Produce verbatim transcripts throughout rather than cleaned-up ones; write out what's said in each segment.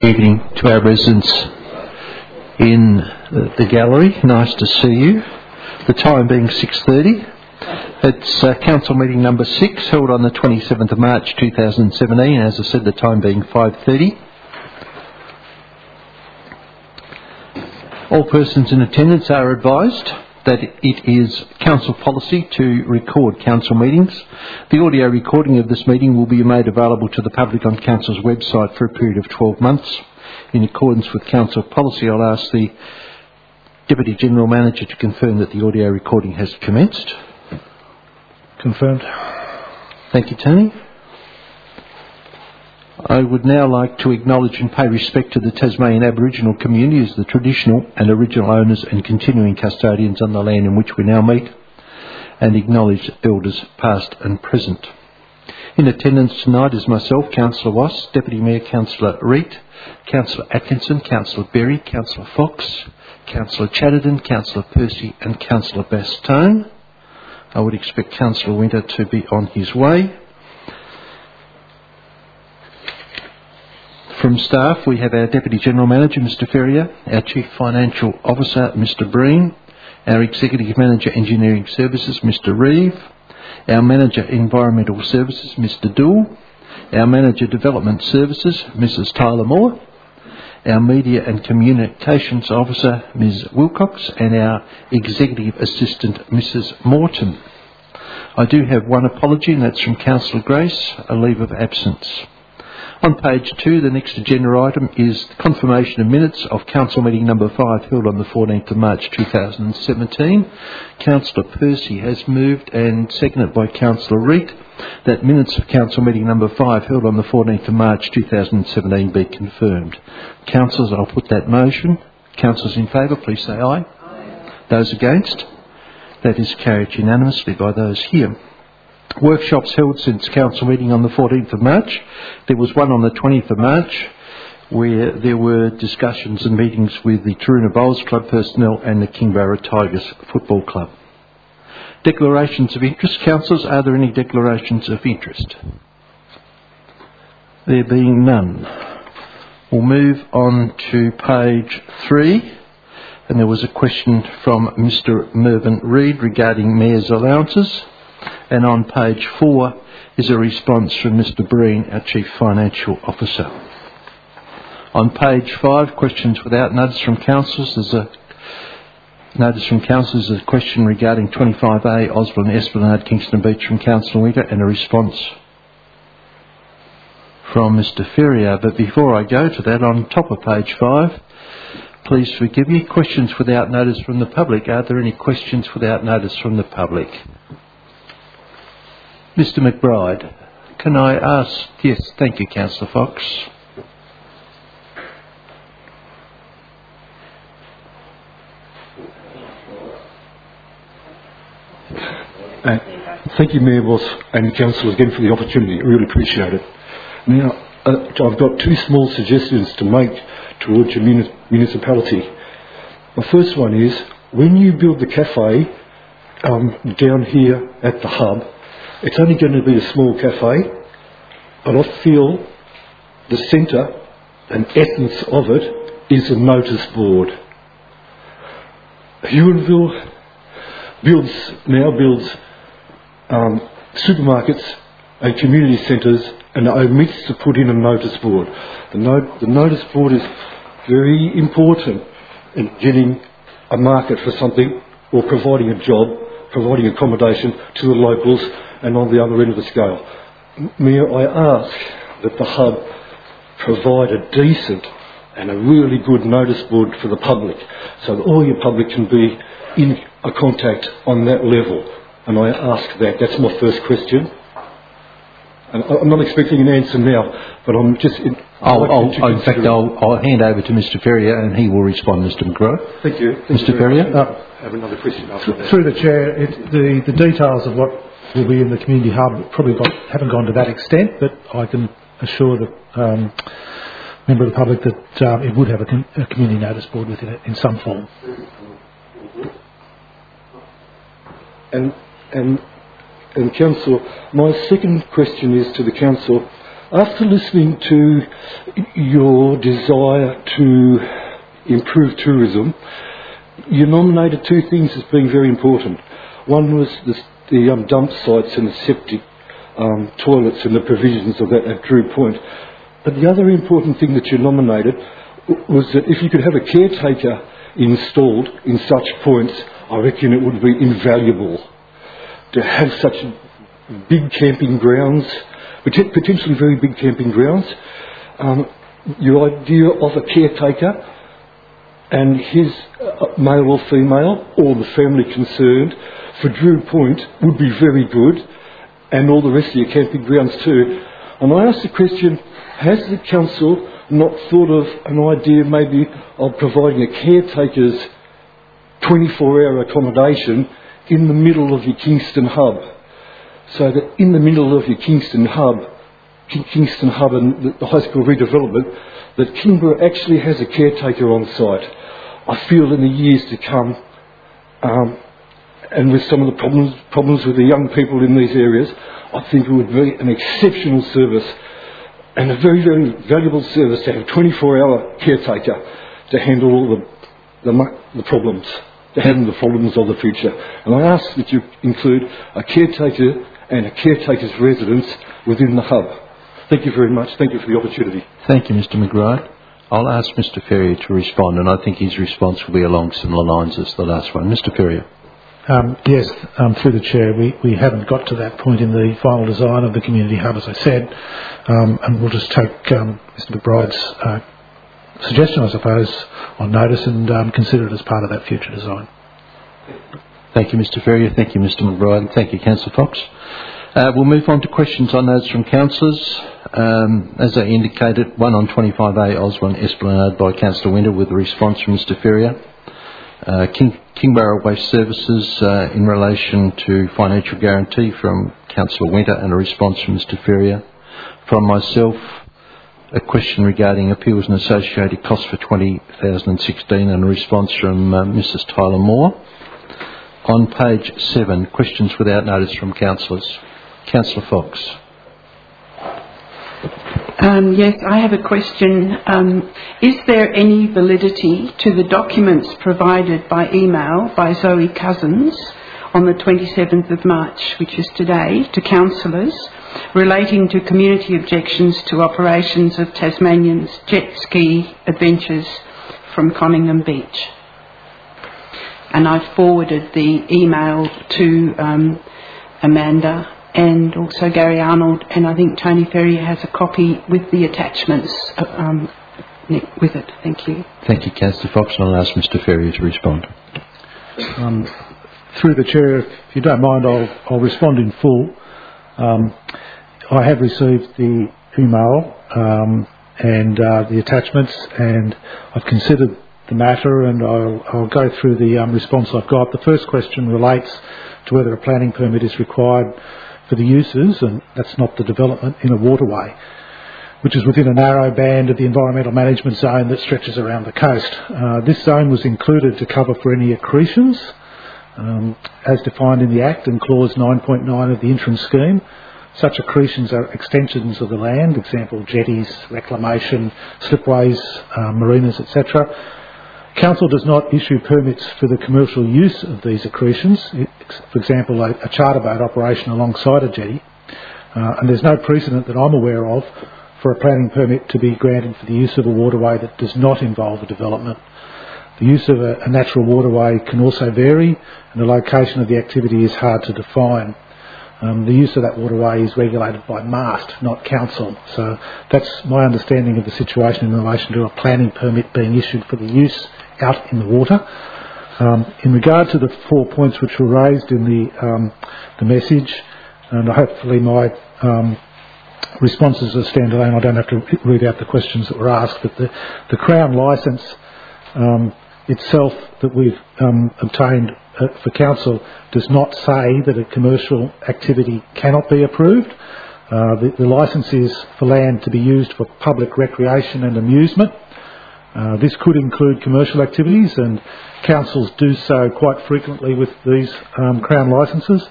Evening to our residents in the gallery. Nice to see you. The time being six thirty. It's uh, council meeting number six, held on the twenty-seventh of March two thousand seventeen. As I said, the time being five thirty. All persons in attendance are advised that it is council policy to record council meetings. The audio recording of this meeting will be made available to the public on council's website for a period of twelve months. In accordance with council policy, I'll ask the Deputy General Manager to confirm that the audio recording has commenced. Confirmed. Thank you, Tony. I would now like to acknowledge and pay respect to the Tasmanian Aboriginal community as the traditional and original owners and continuing custodians on the land in which we now meet, and acknowledge elders past and present. In attendance tonight is myself, Councillor Wass, Deputy Mayor Councillor Reid, Councillor Atkinson, Councillor Berry, Councillor Fox, Councillor Chatterton, Councillor Percy and Councillor Bastone. I would expect Councillor Winter to be on his way. From staff, we have our Deputy General Manager, Mister Ferrier, our Chief Financial Officer, Mister Breen, our Executive Manager, Engineering Services, Mister Reeve, our Manager, Environmental Services, Mister Dool, our Manager, Development Services, Missus Tyler Moore, our Media and Communications Officer, Miz Wilcox, and our Executive Assistant, Missus Morton. I do have one apology, and that's from Councillor Grace, a leave of absence. On page two, the next agenda item is the confirmation of minutes of council meeting number five held on the fourteenth of March two thousand seventeen. Councillor Percy has moved and seconded by Councillor Reid that minutes of council meeting number five held on the fourteenth of March two thousand seventeen be confirmed. Councillors, I'll put that motion. Councillors in favour, please say aye. Aye. Those against? That is carried unanimously by those here. Workshops held since council meeting on the fourteenth of March. There was one on the twentieth of March where there were discussions and meetings with the Taroona Bowls Club personnel and the Kingborough Tigers Football Club. Declarations of interest. Councillors, are there any declarations of interest? There being none, we'll move on to page three. And there was a question from Mister Mervyn Reid regarding Mayor's allowances. And on page four is a response from Mister Breen, our Chief Financial Officer. On page five, questions without notice from councillors. There's a notice from councillors, a question regarding twenty-five A, Osborne Esplanade, Kingston Beach, from Councillor Winter, and a response from Mister Ferrier. But before I go to that, on top of page five, please forgive me, questions without notice from the public. Are there any questions without notice from the public? Mister McBride, can I ask... Yes, thank you, Councillor Fox. Uh, thank you, Mayor Wass and Councillors again for the opportunity. I really appreciate it. Now, uh, I've got two small suggestions to make towards your muni- municipality. The first one is, when you build the cafe um, down here at the hub, it's only going to be a small cafe, but I feel the centre and essence of it is a notice board. Huronville builds, now builds um, supermarkets and community centres and omits to put in a notice board. The, no- the notice board is very important in getting a market for something or providing a job, providing accommodation to the locals, and on the other end of the scale. Mayor, I ask that the hub provide a decent and a really good notice board for the public, so that all your public can be in a contact on that level. And I ask that. That's my first question. And I'm not expecting an answer now, but I'm just... In, I'll, like I'll, in fact, I'll, I'll hand over to Mister Ferrier and he will respond, Mister McGrath. Thank you. Thank Mister you Ferrier? Uh, I have another question after that. Through the Chair, it, the, the details of what will be in the community hub probably got, haven't gone to that extent, but I can assure the um, member of the public that um, it would have a, com- a community notice board within it in some form. And, and, and Council, my second question is to the Council. After listening to your desire to improve tourism, you nominated two things as being very important. One was the, the um, dump sites and the septic um, toilets and the provisions of that at Drew Point. But the other important thing that you nominated was that if you could have a caretaker installed in such points, I reckon it would be invaluable to have such big camping grounds, potentially very big camping grounds. Um, your idea of a caretaker and his uh, male or female, or the family concerned, for Drew Point would be very good, and all the rest of your camping grounds too. And I asked the question, has the council not thought of an idea maybe of providing a caretaker's twenty-four hour accommodation in the middle of your Kingston hub? So that in the middle of your Kingston hub, Kingston hub and the, the high school redevelopment, that Kingborough actually has a caretaker on site. I feel in the years to come, um, and with some of the problems problems with the young people in these areas, I think it would be an exceptional service and a very, very valuable service to have a twenty-four hour caretaker to handle all the, the, the problems, to handle the problems of the future. And I ask that you include a caretaker and a caretaker's residence within the hub. Thank you very much. Thank you for the opportunity. Thank you, Mister McBride. I'll ask Mister Ferrier to respond, and I think his response will be along similar lines as the last one. Mister Ferrier. Um, yes, um, through the Chair, we, we haven't got to that point in the final design of the community hub, as I said, um, and we'll just take um, Mister McBride's uh, suggestion, I suppose, on notice and um, consider it as part of that future design. Thank you, Mister Ferrier. Thank you, Mister McBride. And thank you, Councillor Fox. Uh, we'll move on to questions on those from councillors. Um, as I indicated, one on twenty-five A Osborne Esplanade by Councillor Winter with a response from Mister Ferrier. Uh, King, Kingborough Waste Services uh, in relation to financial guarantee from Councillor Winter and a response from Mister Ferrier. From myself, a question regarding appeals and associated costs for twenty sixteen and a response from uh, Missus Tyler Moore. On page seven, questions without notice from councillors. Councillor Fox. Um, yes, I have a question. Um, is there any validity to the documents provided by email by Zoe Cousins on the twenty-seventh of March, which is today, to councillors relating to community objections to operations of Tasmanians jet ski adventures from Conningham Beach? And I forwarded the email to um, Amanda and also Gary Arnold, and I think Tony Ferrier has a copy with the attachments um, with it. Thank you. Thank you, Councillor Fox, and I'll ask Mister Ferrier to respond. Um, through the Chair, if you don't mind, I'll, I'll respond in full. Um, I have received the email um, and uh, the attachments, and I've considered the matter, and I'll, I'll go through the um, response I've got. The first question relates to whether a planning permit is required for the uses, and that's not the development, in a waterway, which is within a narrow band of the environmental management zone that stretches around the coast. Uh, this zone was included to cover for any accretions, um, as defined in the Act in Clause nine point nine of the interim scheme. Such accretions are extensions of the land, example jetties, reclamation, slipways, uh, marinas, et cetera. Council does not issue permits for the commercial use of these accretions, for example, a, a charter boat operation alongside a jetty, uh, and there's no precedent that I'm aware of for a planning permit to be granted for the use of a waterway that does not involve a development. The use of a, a natural waterway can also vary, and the location of the activity is hard to define. Um, the use of that waterway is regulated by MAST, not council. So that's my understanding of the situation in relation to a planning permit being issued for the use out in the water. Um, in regard to the four points which were raised in the, um, the message, and hopefully my um, responses are standalone, I don't have to read out the questions that were asked, but the, the Crown licence um, itself that we've um, obtained uh, for council does not say that a commercial activity cannot be approved. Uh, the, the licence is for land to be used for public recreation and amusement. Uh, this could include commercial activities, and councils do so quite frequently with these um, Crown licences.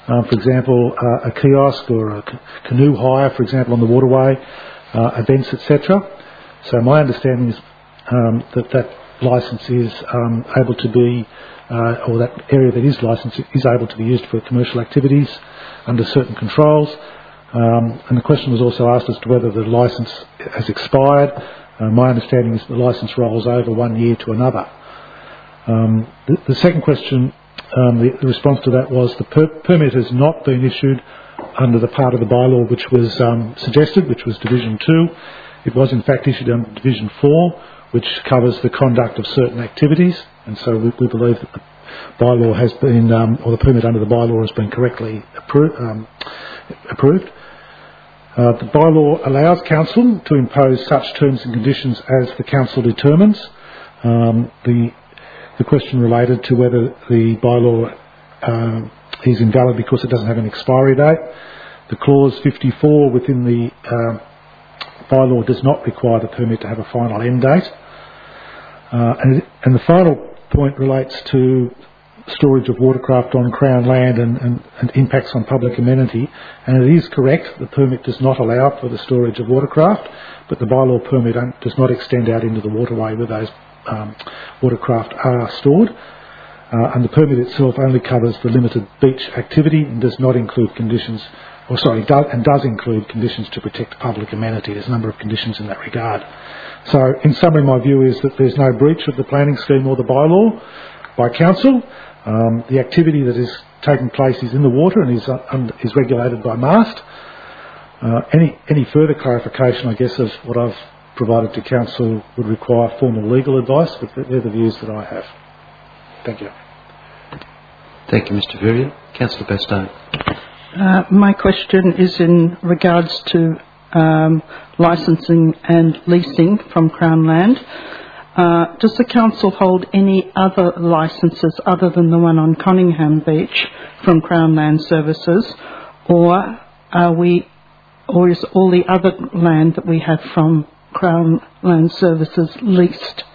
Uh, for example, uh, a kiosk or a c- canoe hire, for example, on the waterway, uh, events, et cetera. So my understanding is um, that that licence is um, able to be, uh, or that area that is licensed is able to be used for commercial activities under certain controls. Um, and the question was also asked as to whether the licence has expired. Uh, my understanding is the licence rolls over one year to another. Um, the, the second question, um, the, the response to that was the per- permit has not been issued under the part of the bylaw which was um, suggested, which was Division two. It was in fact issued under Division four, which covers the conduct of certain activities, and so we, we believe that the bylaw has been, um, or the permit under the bylaw has been correctly appro- um, approved. Uh, the bylaw allows council to impose such terms and conditions as the council determines. Um, the, the question related to whether the bylaw uh, is invalid because it doesn't have an expiry date. The clause fifty-four within the uh, bylaw does not require the permit to have a final end date. Uh, and, and the final point relates to storage of watercraft on Crown land and, and, and impacts on public amenity. And it is correct, the permit does not allow for the storage of watercraft, but the bylaw permit does not extend out into the waterway where those um, watercraft are stored. Uh, and the permit itself only covers the limited beach activity and does not include conditions, or sorry, does, and does include conditions to protect public amenity. There's a number of conditions in that regard. So, in summary, my view is that there's no breach of the planning scheme or the bylaw by council. Um, the activity that is taking place is in the water and is, uh, um, is regulated by MAST. Uh, any, any further clarification, I guess, of what I've provided to council would require formal legal advice, but they're the views that I have. Thank you. Thank you, Mister Verrier. Councillor Bastow. Uh, my question is in regards to um, licensing and leasing from Crown land. Uh, does the council hold any other licences other than the one on Conningham Beach from Crown Land Services, or are we, or is all the other land that we have from Crown Land Services leased?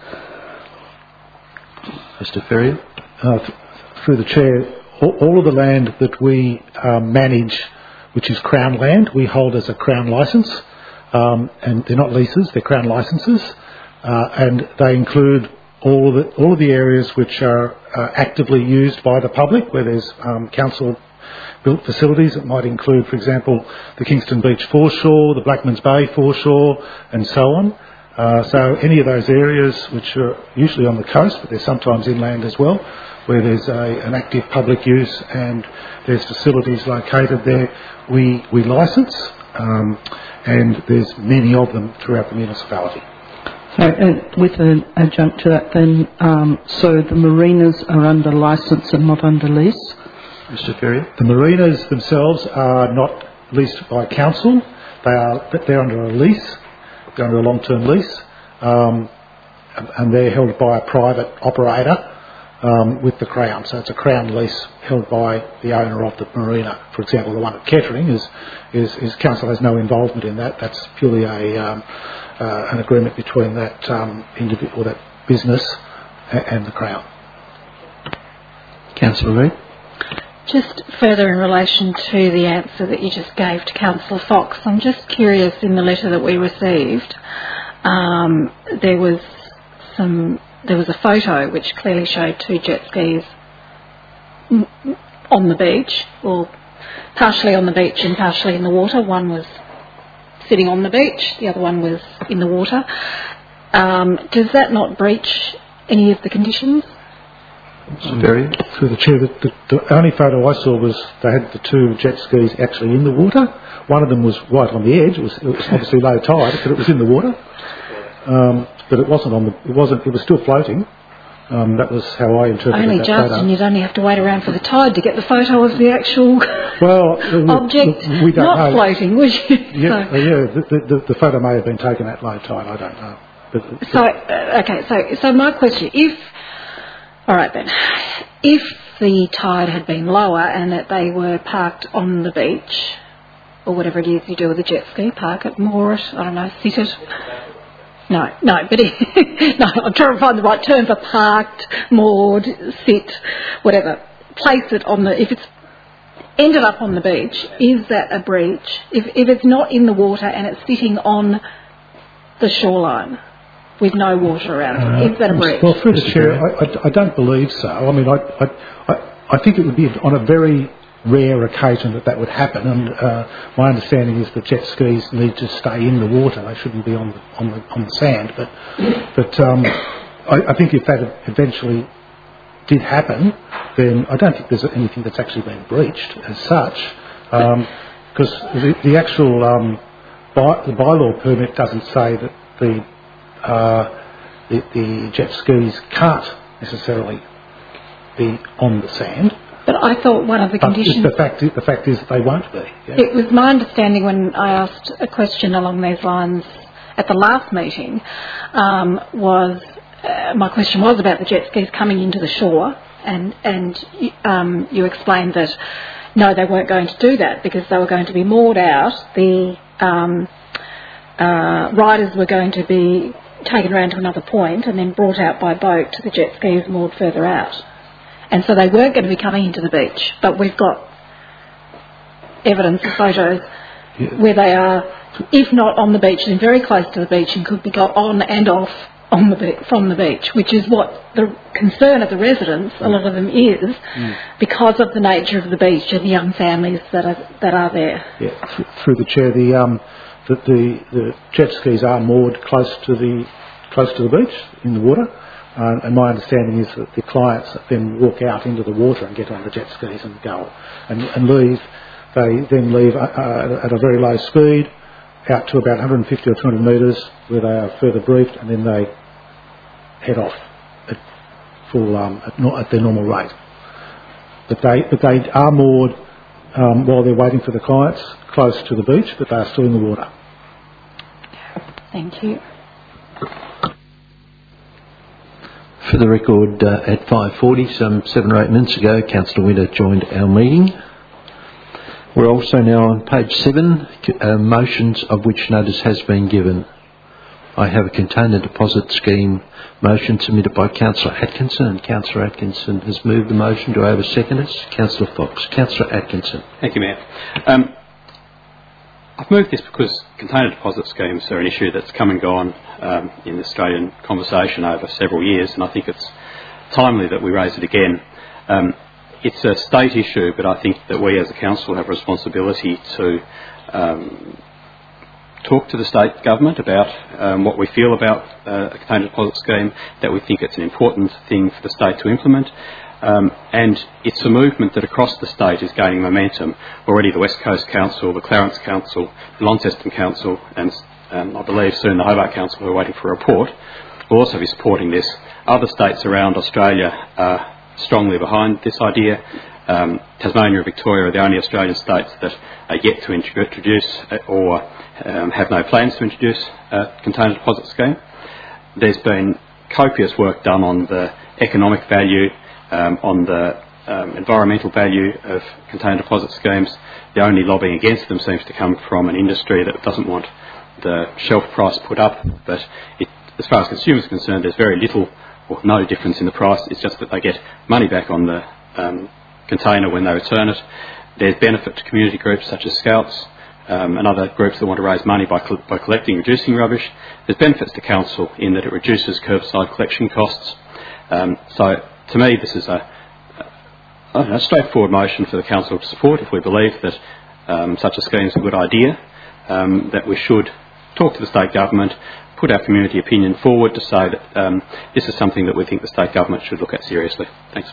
Mister Ferrier. Uh, th- through the chair, all, all of the land that we um, manage, which is Crown land, we hold as a Crown licence, um, and they're not leases; they're Crown licences. Uh, and they include all of the, all of the areas which are uh, actively used by the public, where there's um, council-built facilities. It might include, for example, the Kingston Beach foreshore, the Blackmans Bay foreshore, and so on. Uh, so any of those areas which are usually on the coast, but they're sometimes inland as well, where there's a, an active public use and there's facilities located there, we, we licence, um, and there's many of them throughout the municipality. So, and with an adjunct to that then, um, so the marinas are under licence and not under lease? Mister Ferrier. The marinas themselves are not leased by council. They are, they're under a lease, they're under a long-term lease, um, and they're held by a private operator um, with the Crown. So it's a Crown lease held by the owner of the marina. For example, the one at Kettering is, is, is council has no involvement in that. That's purely a um, uh, an agreement between that um, individual or that business and the Crown. Councillor Reid. Just further in relation to the answer that you just gave to Councillor Fox, I'm just curious, in the letter that we received, um, there was some, there was a photo which clearly showed two jet skis on the beach, or partially on the beach and partially in the water. One was sitting on the beach, the other one was in the water. Um, does that not breach any of the conditions? Mister Ferrier. Through the chair, the, the, the only photo I saw was they had the two jet skis actually in the water. One of them was right on the edge. It was, it was obviously low tide, but it was in the water. Um, but it wasn't on the. It wasn't. It was still floating. Um, that was how I interpreted only that just, photo. and you'd only have to wait around for the tide to get the photo of the actual well, object we don't not know. floating, would you? Yeah, so, uh, yeah. The, the, the photo may have been taken at low tide. I don't know. But, so uh, okay. So, so my question: if all right then, if the tide had been lower and that they were parked on the beach, or whatever it is you do with a jet ski, park it, moor it, I don't know, sit it. No, no, but no, I'm trying to find the right term for parked, moored, sit, whatever. Place it on the, if it's ended up on the beach, is that a breach? If, if it's not in the water and it's sitting on the shoreline with no water around it, is that a breach? Well, through the Chair, I, I, I don't believe so. I mean, I, I, I, I think it would be on a very rare occasion that that would happen, and uh, my understanding is that jet skis need to stay in the water; they shouldn't be on the on the, on the sand. But but um, I, I think if that eventually did happen, then I don't think there's anything that's actually been breached as such, because um, the, the actual um, by, the bylaw permit doesn't say that the, uh, the the jet skis can't necessarily be on the sand. But I thought one of the But conditions... the fact, is, the fact is they won't be. Yeah. It was my understanding when I asked a question along these lines at the last meeting, um, was uh, my question was about the jet skis coming into the shore, and, and um, you explained that no, they weren't going to do that because they were going to be moored out. The um, uh, riders were going to be taken around to another point and then brought out by boat to the jet skis moored further out. And so they weren't going to be coming into the beach, but we've got evidence of photos yeah. where they are, if not on the beach, then very close to the beach and could be got on and off on the be- from the beach, which is what the concern of the residents, a lot of them is, mm. because of the nature of the beach and the young families that are that are there. Yeah, th- through the chair, the um, the, the the jet skis are moored close to the close to the beach in the water. Uh, and my understanding is that the clients then walk out into the water and get on the jet skis and go and, and leave. They then leave uh, uh, at a very low speed out to about one hundred fifty or two hundred metres where they are further briefed, and then they head off at full um, at, no, at their normal rate. But they but they are moored um, while they're waiting for the clients close to the beach, but they are still in the water. Thank you. For the record, uh, at five forty, some seven or eight minutes ago, Councillor Winter joined our meeting. We're also now on page seven, uh, motions of which notice has been given. I have a container deposit scheme motion submitted by Councillor Atkinson. Councillor Atkinson has moved the motion. Do I have a seconder? Councillor Fox. Councillor Atkinson. Thank you, Mayor. Um, I've moved this because container deposit schemes are an issue that's come and gone um, in the Australian conversation over several years, and I think it's timely that we raise it again. Um, it's a state issue, but I think that we as a council have a responsibility to um, talk to the state government about um, what we feel about uh, a container deposit scheme, that we think it's an important thing for the state to implement. Um, and it's a movement that across the state is gaining momentum. Already the West Coast Council, the Clarence Council, the Launceston Council, and um, I believe soon the Hobart Council, who are waiting for a report, will also be supporting this. Other states around Australia are strongly behind this idea. Um, Tasmania and Victoria are the only Australian states that are yet to introduce or um, have no plans to introduce a container deposit scheme. There's been copious work done on the economic value, Um, on the um, environmental value of container deposit schemes. The only lobbying against them seems to come from an industry that doesn't want the shelf price put up. But it, as far as consumers are concerned, there's very little or no difference in the price. It's just that they get money back on the um, container when they return it. There's benefit to community groups such as Scouts um, and other groups that want to raise money by, cl- by collecting, reducing rubbish. There's benefits to council in that it reduces curbside collection costs. Um, so To me, this is a, a, a straightforward motion for the Council to support if we believe that um, such a scheme is a good idea, um, that we should talk to the state government, put our community opinion forward to say that um, this is something that we think the state government should look at seriously. Thanks.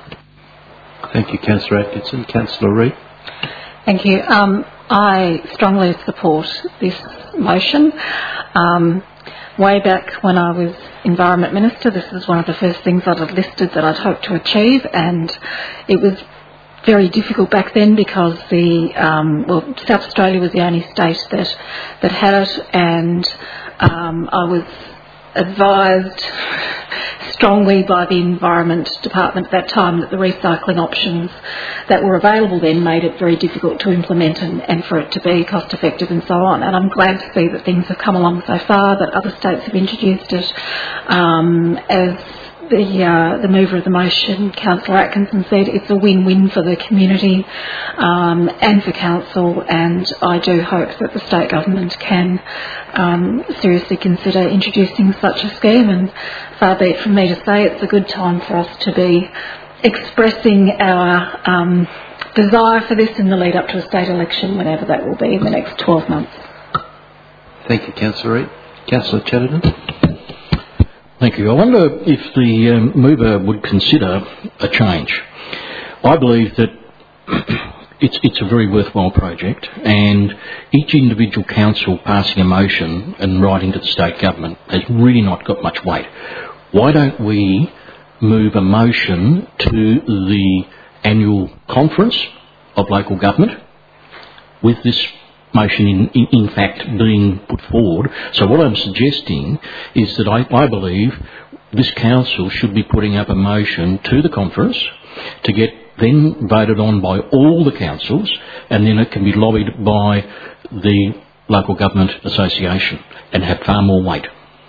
Thank you, Councillor Atkinson. Councillor Reid. Thank you. Um, I strongly support this motion. Um, Way back when I was Environment Minister, this was one of the first things I'd have listed that I'd hoped to achieve, and it was very difficult back then because the um, well, South Australia was the only state that that had it, and um, I was advised strongly by the Environment Department at that time that the recycling options that were available then made it very difficult to implement and, and for it to be cost effective and so on. And I'm glad to see that things have come along so far, that other states have introduced it um, as the uh, the mover of the motion, Councillor Atkinson, said it's a win-win for the community um, and for council, and I do hope that the state government can um, seriously consider introducing such a scheme. And far be it from me to say it's a good time for us to be expressing our um, desire for this in the lead up to a state election, whenever that will be in the next twelve months. Thank you, Councillor Reid. Councillor Chatterton. Thank you. I wonder if the um, mover would consider a change. I believe that it's, it's a very worthwhile project, and each individual council passing a motion and writing to the state government has really not got much weight. Why don't we move a motion to the annual conference of local government with this motion in, in, in fact being put forward? So what I'm suggesting is that I, I believe this council should be putting up a motion to the conference to get then voted on by all the councils, and then it can be lobbied by the local government association and have far more weight.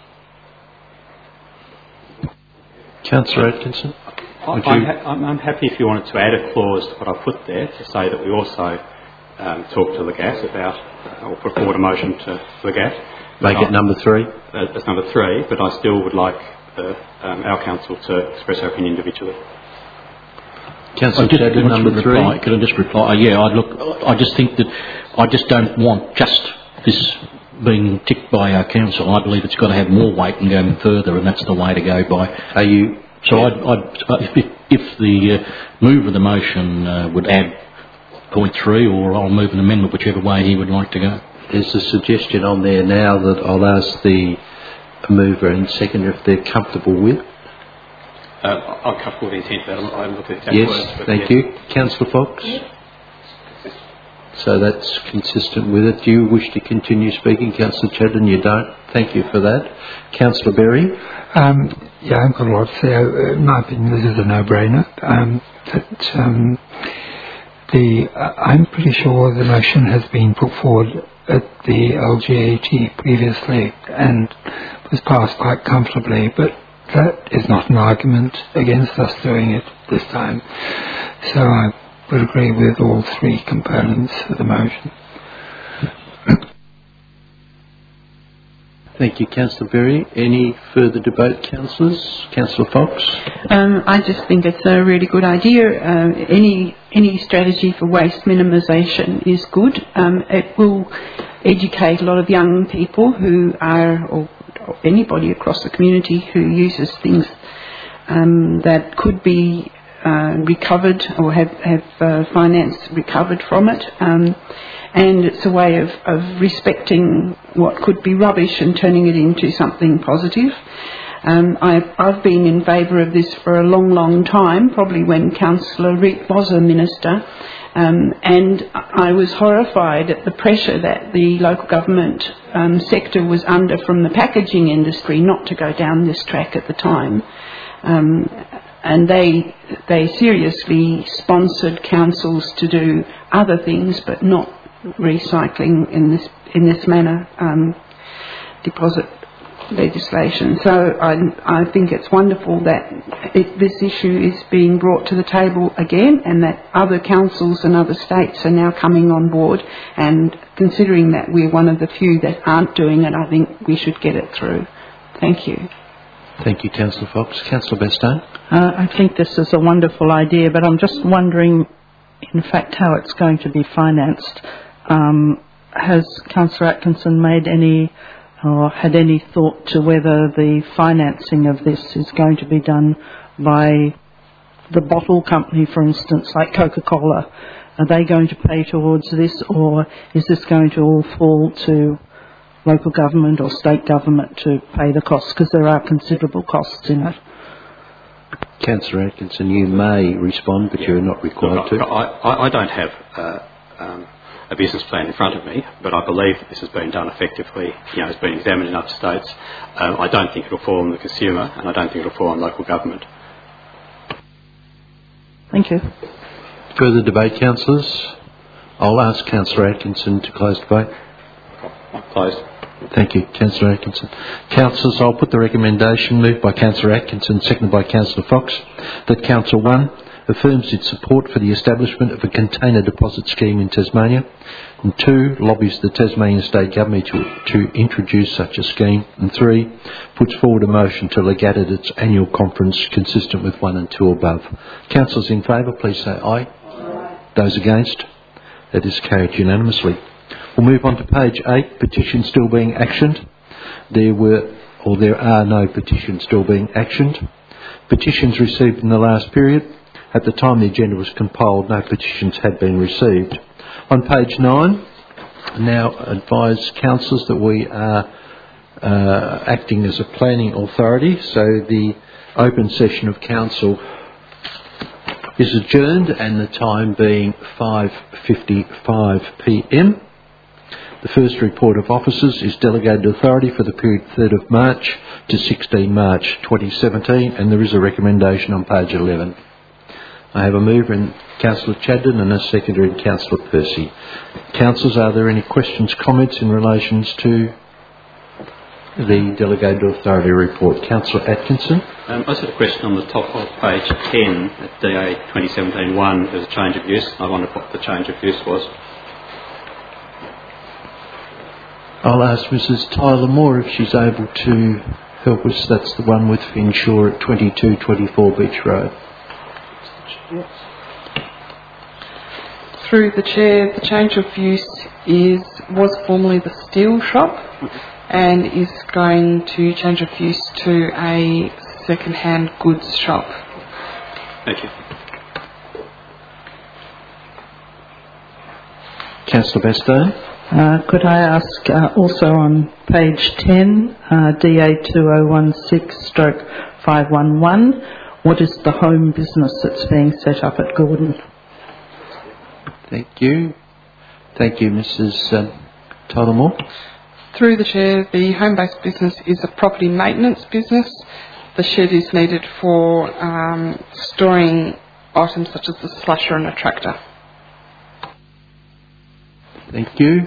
Councillor Atkinson. I'm, ha- I'm, I'm happy if you wanted to add a clause to what I put there to say that we also um, talk to the G A T about, uh, or put forward a motion to, to the G A T. Make it number three. Uh, that's number three, but I still would like uh, um, our council to express our opinion individually. Councillor Chatterton, number three. Reply. Could I just reply? Uh, yeah, I look. I just think that I just don't want just this being ticked by our council. I believe it's got to have more weight and go further, and that's the way to go by. Are you? So yeah. I'd, I'd, if, if the uh, mover of the motion uh, would add point three, or I'll move an amendment, whichever way he would like to go. There's a suggestion on there now that I'll ask the mover and seconder if they're comfortable with. Uh, I'm comfortable with the intent of that. I haven't looked at the exact yes, words. But thank yeah. you. Councillor Fox? So that's consistent with it. Do you wish to continue speaking, Councillor Chatterton? You don't. Thank you for that. Councillor Berry? Um, yeah, I've got a lot to say. Uh, in my opinion, this is a no-brainer. Um, that, um, the, uh, I'm pretty sure the motion has been put forward at the L G A T previously and was passed quite comfortably, but that is not an argument against us doing it this time. So I would agree with all three components of the motion. Thank you, Councillor Berry. Any further debate, councillors? Councillor Fox? Um, I just think it's a really good idea. Uh, any any strategy for waste minimisation is good. Um, it will educate a lot of young people who are, or, or anybody across the community who uses things um, that could be uh, recovered or have, have uh, finance recovered from it. Um, and it's a way of, of respecting what could be rubbish and turning it into something positive. Um, I, I've been in favour of this for a long, long time, probably when Councillor Reid was a minister, um, and I was horrified at the pressure that the local government um, sector was under from the packaging industry not to go down this track at the time. Um, and they they seriously sponsored councils to do other things, but not recycling in this in this manner, um, deposit legislation. So I, I think it's wonderful that it, this issue is being brought to the table again, and that other councils and other states are now coming on board, and considering that we're one of the few that aren't doing it, I think we should get it through. Thank you. Thank you, Councillor Fox. Councillor Bastow? Uh, I think this is a wonderful idea, but I'm just wondering, in fact, how it's going to be financed. Um, has Councillor Atkinson made any or had any thought to whether the financing of this is going to be done by the bottle company, for instance, like Coca-Cola? Are they going to pay towards this, or is this going to all fall to local government or state government to pay the costs, because there are considerable costs in it? Councillor Atkinson, you may respond, but you're not required Look, to. I, I, I don't have uh, um, a business plan in front of me, but I believe that this has been done effectively. You know, it's been examined in other states. Um, I don't think it'll fall on the consumer, and I don't think it'll fall on local government. Thank you. Further debate, councillors? I'll ask Councillor Atkinson to close debate. I'm closed. Thank you, Councillor Atkinson. Councillors, I'll put the recommendation moved by Councillor Atkinson, seconded by Councillor Fox, that Council one affirms its support for the establishment of a container deposit scheme in Tasmania, and two, lobbies the Tasmanian State Government to, to introduce such a scheme, and three, puts forward a motion to legate at its annual conference consistent with one and two above. Councillors in favour, please say aye. Aye. Those against? That is carried unanimously. We'll move on to page eight, petitions still being actioned. There were, or there are no petitions still being actioned. Petitions received in the last period. At the time the agenda was compiled, no petitions had been received. On page nine, now advise councillors that we are uh, acting as a planning authority, so the open session of council is adjourned and the time being five fifty-five p m. The first report of officers is delegated authority for the period third of March to sixteenth March twenty seventeen, and there is a recommendation on page eleven. I have a mover in Councillor Chadden and a seconder in Councillor Percy. Councillors, are there any questions, comments in relation to the delegated authority report? Councillor Atkinson. Um, I just had a question on the top of page ten at D A twenty seventeen one. There's a change of use. I wondered what the change of use was. I'll ask Missus Tyler Moore if she's able to help us. That's the one with Finshaw at twenty-two twenty-four Beach Road. Through the chair, the change of use is was formerly the steel shop and is going to change of use to a second-hand goods shop. Thank you. Councillor Bastow. Uh, could I ask uh, also on page ten, uh, D A two oh one six stroke five one one, what is the home business that's being set up at Gordon? Thank you. Thank you, Missus Um, Tyler Moore. Through the chair, the home-based business is a property maintenance business. The shed is needed for um, storing items such as the slusher and a tractor. Thank you.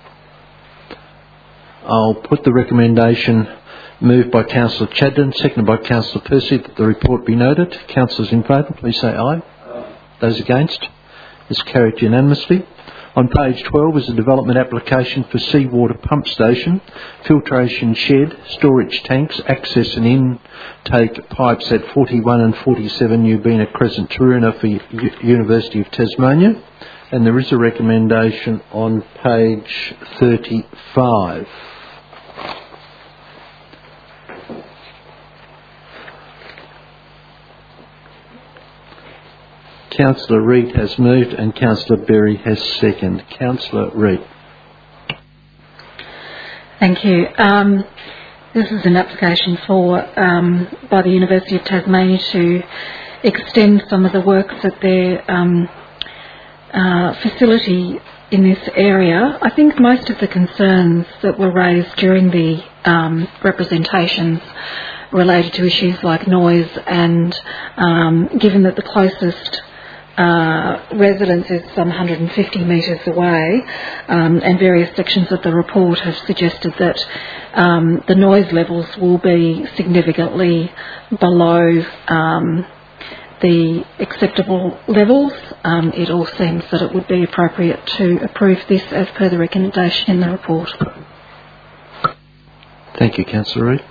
I'll put the recommendation moved by Councillor Chadden, seconded by Councillor Percy, that the report be noted. Councillors in favour, please say aye. Aye. Those against? Is carried unanimously. On page twelve is a development application for seawater pump station, filtration shed, storage tanks, access and intake pipes at forty-one and forty-seven Ubina Crescent, Taroona for U- University of Tasmania. And there is a recommendation on page thirty-five. Councillor Reid has moved and Councillor Berry has seconded. Councillor Reid. Thank you. Um, this is an application for um, by the University of Tasmania to extend some of the works at their um, uh, facility in this area. I think most of the concerns that were raised during the um, representations related to issues like noise, and um, given that the closest Uh, residence is some one hundred fifty metres away, um, and various sections of the report have suggested that um, the noise levels will be significantly below um, the acceptable levels. Um, it all seems that it would be appropriate to approve this as per the recommendation in the report. Thank you, Councillor Reid.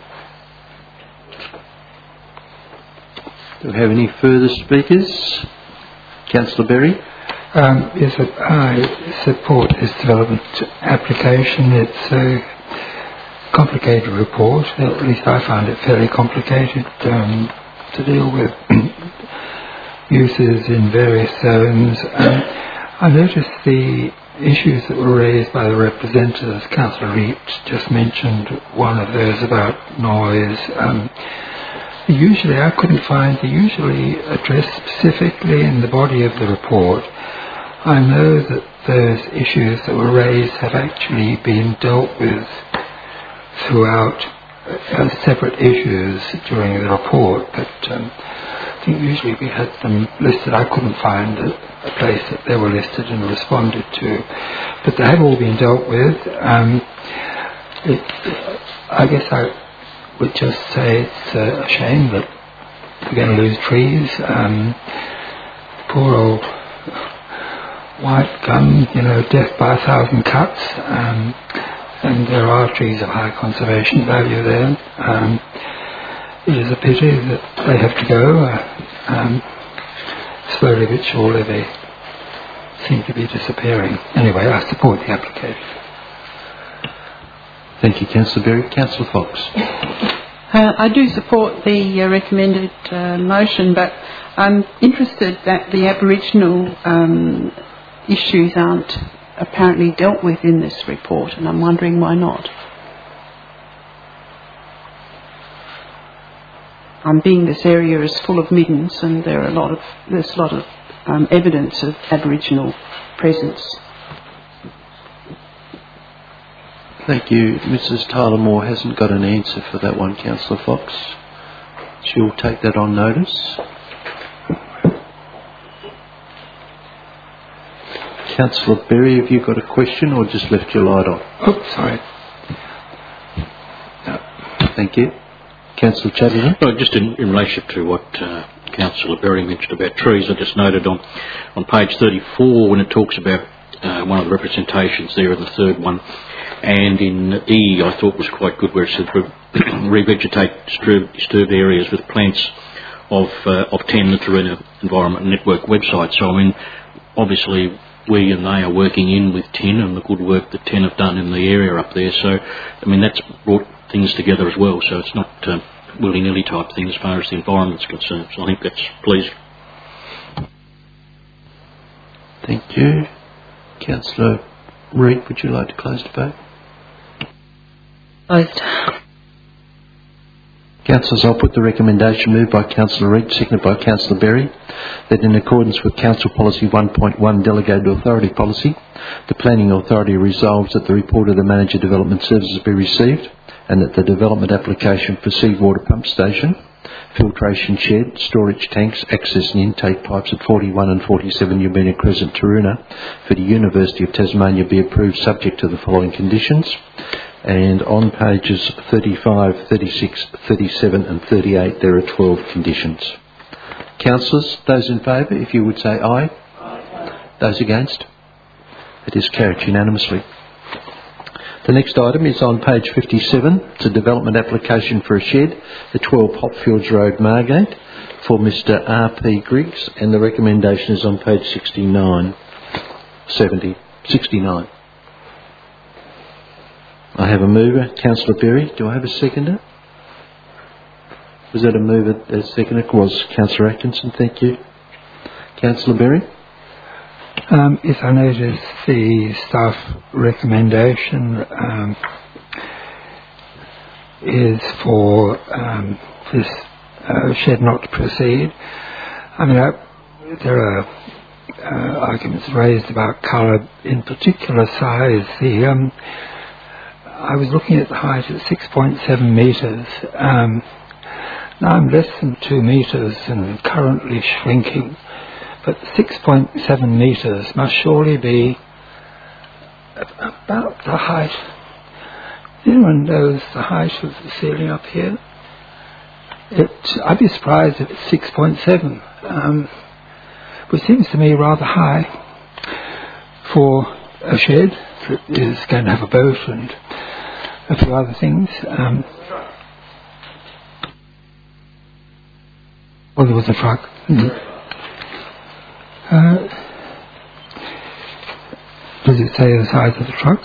Do we have any further speakers? Councillor Berry. Um, yes, I support this development application. It's a complicated report. At least I find it fairly complicated um, to deal with uses in various zones. Um, I noticed the issues that were raised by the representatives. Councillor Reid just mentioned one of those about noise. Um, Usually, I couldn't find they usually addressed specifically in the body of the report. I know that those issues that were raised have actually been dealt with throughout as separate issues during the report, but um, I think usually we had them listed. I couldn't find a, a place that they were listed and responded to, but they have all been dealt with. Um, it, I guess I would just say it's a shame that we're going to lose trees. Um, poor old white gum, you know, death by a thousand cuts. Um, and there are trees of high conservation value there. Um, it is a pity that they have to go. Uh, um, slowly but surely they seem to be disappearing. Anyway, I support the application. Thank you, Councillor Berry. Councillor Fox. Uh, I do support the uh, recommended uh, motion, but I'm interested that the Aboriginal um, issues aren't apparently dealt with in this report, and I'm wondering why not. Um, being this area is full of middens, and there are a lot of there's a lot of um, evidence of Aboriginal presence. Thank you. Missus Tyler Moore hasn't got an answer for that one, Councillor Fox. She'll take that on notice. Councillor Berry, have you got a question or just left your light on? Oh, sorry. No. Thank you. Councillor Chatterton. Well, just in, in relation to what uh, Councillor Berry mentioned about trees, I just noted on, on page thirty-four when it talks about uh, one of the representations there in the third one, and in E I thought was quite good where it said revegetate disturbed, disturbed areas with plants of uh, of ten, the Taroona Environment Network website. So I mean, obviously we and they are working in with T I N and the good work that T I N have done in the area up there. So I mean that's brought things together as well. So it's not uh, willy-nilly type thing as far as the environment's concerned. So I think that's pleasing. Thank you. Councillor Reid, would you like to close the vote? Closed. Councillors, I'll put the recommendation moved by Councillor Reid, seconded by Councillor Berry, that in accordance with Council Policy one point one Delegated Authority Policy, the Planning Authority resolves that the report of the Manager Development Services be received and that the development application for seawater pump station, filtration shed, storage tanks, access and intake pipes at forty-one and forty-seven Umina Crescent, Taroona for the University of Tasmania be approved subject to the following conditions. And on pages thirty-five, thirty-six, thirty-seven and thirty-eight there are twelve conditions. Councillors, those in favour, if you would say aye. Aye. Those against? It is carried unanimously. The next item is on page fifty-seven. It's a development application for a shed at twelve Hopfields Road, Margate, for Mister R P Griggs, and the recommendation is on page sixty-nine. seventy. sixty-nine. I have a mover, Councillor Berry. Do I have a seconder? Was that a mover, a seconder? It was Councillor Atkinson. Thank you. Councillor Berry? Um, yes, I noticed the staff recommendation um, is for um, this uh, shed not to proceed. I mean, I, there are uh, arguments raised about colour, in particular size. The um, I was looking at the height at six point seven metres. Um, now I'm less than two metres and currently shrinking. But six point seven metres must surely be about the height. Anyone knows the height of the ceiling up here? It, I'd be surprised if it's six point seven, um, which seems to me rather high for a shed that is going to have a boat and a few other things. Um, well, there was a truck. Mm-hmm. Uh, does it say the size of the truck?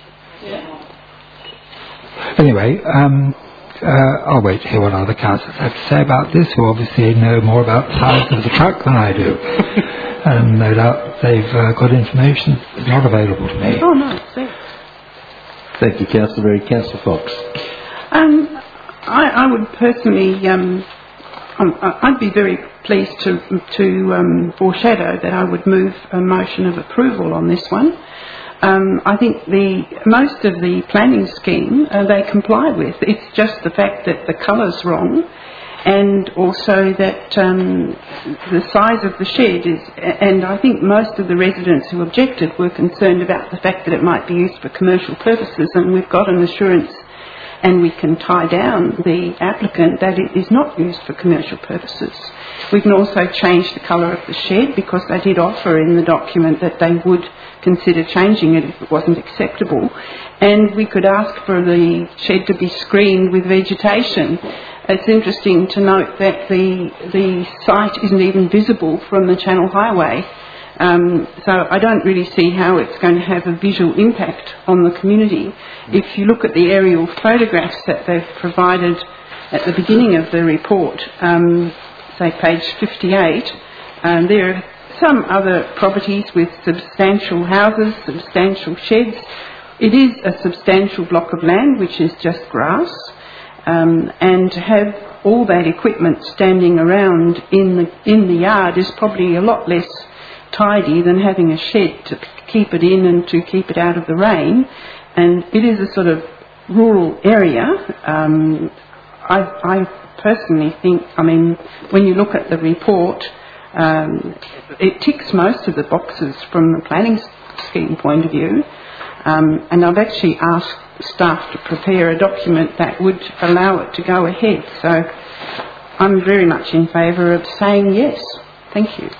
Yeah. Anyway, um, uh, I'll wait to hear what other councillors have to say about this, who obviously know more about the size of the truck than I do. And no doubt they've uh, got information that's not available to me. Oh, no, thanks. Thank you, Councillor Berry. Councillor Fox. Um, I, I would personally... Um, Um, I'd be very pleased to, to um, foreshadow that I would move a motion of approval on this one. Um, I think the most of the planning scheme uh, they comply with. It's just the fact that the colour's wrong, and also that um, the size of the shed is, and I think most of the residents who objected were concerned about the fact that it might be used for commercial purposes, and we've got an assurance and we can tie down the applicant that it is not used for commercial purposes. We can also change the colour of the shed, because they did offer in the document that they would consider changing it if it wasn't acceptable. And we could ask for the shed to be screened with vegetation. It's interesting to note that the, the site isn't even visible from the Channel Highway. Um, so I don't really see how it's going to have a visual impact on the community. If you look at the aerial photographs that they've provided at the beginning of the report, um, say page fifty-eight, um, there are some other properties with substantial houses, substantial sheds. It is a substantial block of land which is just grass, um, and to have all that equipment standing around in the, in the yard is probably a lot less tidy than having a shed to keep it in and to keep it out of the rain. And it is a sort of rural area. Um, I, I personally think, I mean, when you look at the report, um, it ticks most of the boxes from the planning scheme point of view. Um, and I've actually asked staff to prepare a document that would allow it to go ahead. So I'm very much in favour of saying yes. Thank you.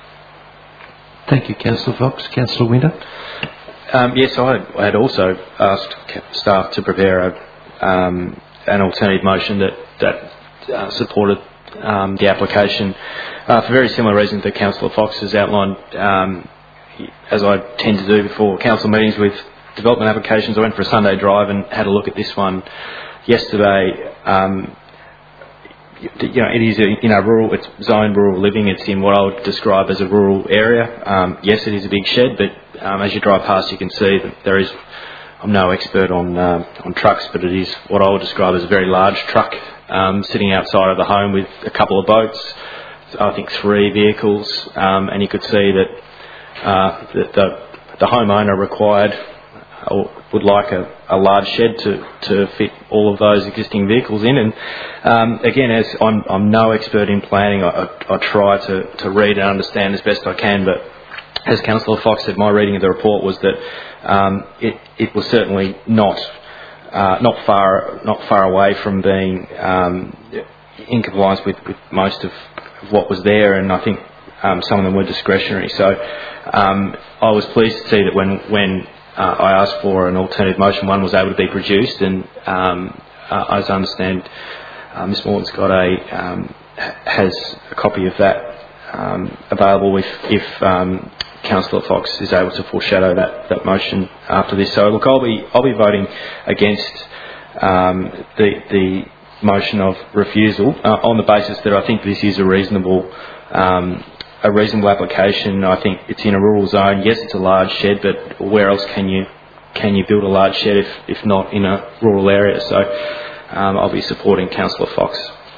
Thank you, Councillor Fox. Councillor Winter. Um, yes, I, I had also asked staff to prepare a, um, an alternative motion that, that uh, supported um, the application uh, for very similar reasons that Councillor Fox has outlined. Um, as I tend to do before council meetings with development applications, I went for a Sunday drive and had a look at this one yesterday. Um, You know, it is a, you know, rural, it's zoned rural living. It's in what I would describe as a rural area. Um, yes, it is a big shed, but um, as you drive past, you can see that there is, I'm no expert on um, on trucks, but it is what I would describe as a very large truck um, sitting outside of the home with a couple of boats, I think three vehicles, um, and you could see that uh, the, the, the homeowner required or would like a, a large shed to, to fit all of those existing vehicles in. And um, again, as I'm, I'm no expert in planning, I, I, I try to, to read and understand as best I can. But as Councillor Fox said, my reading of the report was that um, it, it was certainly not uh, not far not far away from being um, in compliance with, with most of what was there, and I think um, some of them were discretionary. So um, I was pleased to see that when when Uh, I asked for an alternative motion, one was able to be produced, and um, uh, as I understand, uh, Miz Morton's got a um, has a copy of that um, available if, if um, Councillor Fox is able to foreshadow that, that motion after this. So look, I'll be I'll be voting against um, the the motion of refusal uh, on the basis that I think this is a reasonable. Um, A reasonable application. I think it's in a rural zone. Yes, it's a large shed, but where else can you can you build a large shed if, if not in a rural area? So um, I'll be supporting Councillor Fox.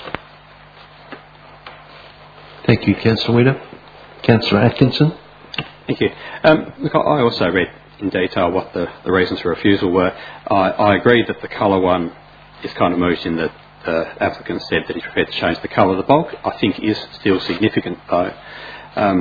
Thank you, Councillor Winter. Councillor Atkinson. Thank you. Um, look, I also read in detail what the, the reasons for refusal were. I, I agree that the colour one is kind of moot in that the applicant said that he's prepared to change the colour. The bulk, I think, is still significant, though. Um,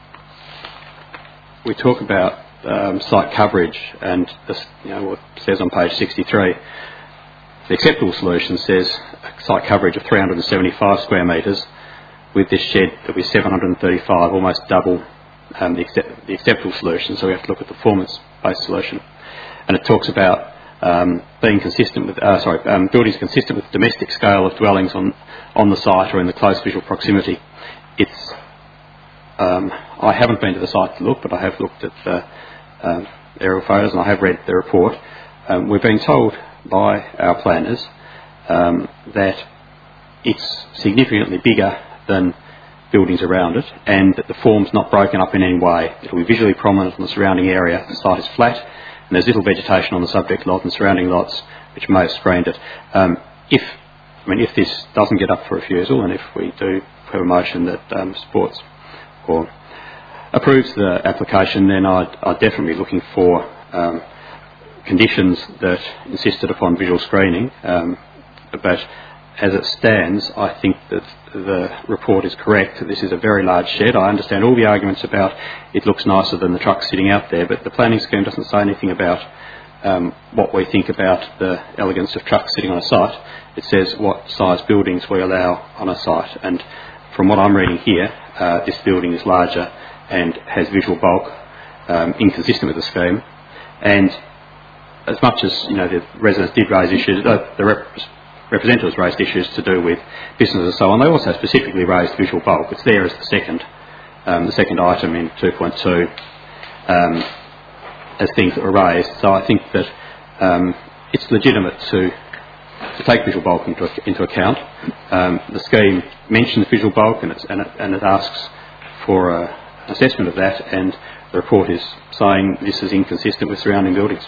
we talk about um, site coverage, and this, you know, what it says on page sixty-three. The acceptable solution says a site coverage of three hundred seventy-five square metres. With this shed, there'll be seven hundred thirty-five, almost double um, the, accept- the acceptable solution. So we have to look at the performance-based solution, and it talks about um, being consistent with, uh, sorry, um, buildings consistent with the domestic scale of dwellings on on the site or in the close visual proximity. It's Um, I haven't been to the site to look, but I have looked at the um, aerial photos and I have read the report. Um, we're being told by our planners um, that it's significantly bigger than buildings around it, and that the form's not broken up in any way. It'll be visually prominent on the surrounding area. The site is flat, and there's little vegetation on the subject lot and surrounding lots, which may have screened it. Um, if I mean, if this doesn't get up for refusal, and if we do have a motion that um, supports or approves the application, then I'd, I'd definitely be looking for um, conditions that insisted upon visual screening. Um, but as it stands, I think that the report is correct. This is a very large shed. I understand all the arguments about it looks nicer than the truck sitting out there, but the planning scheme doesn't say anything about um, what we think about the elegance of trucks sitting on a site. It says what size buildings we allow on a site, and from what I'm reading here, uh, this building is larger and has visual bulk, um, inconsistent with the scheme. And as much as, you know, the residents did raise issues, uh, the rep- representatives raised issues to do with business and so on, they also specifically raised visual bulk. It's there as the second, um, the second item in two point two um, as things that were raised. So I think that um, it's legitimate to to take visual bulk into, into account. Um, the scheme mentions visual bulk and, it's, and, it, and it asks for a, an assessment of that, and the report is saying this is inconsistent with surrounding buildings.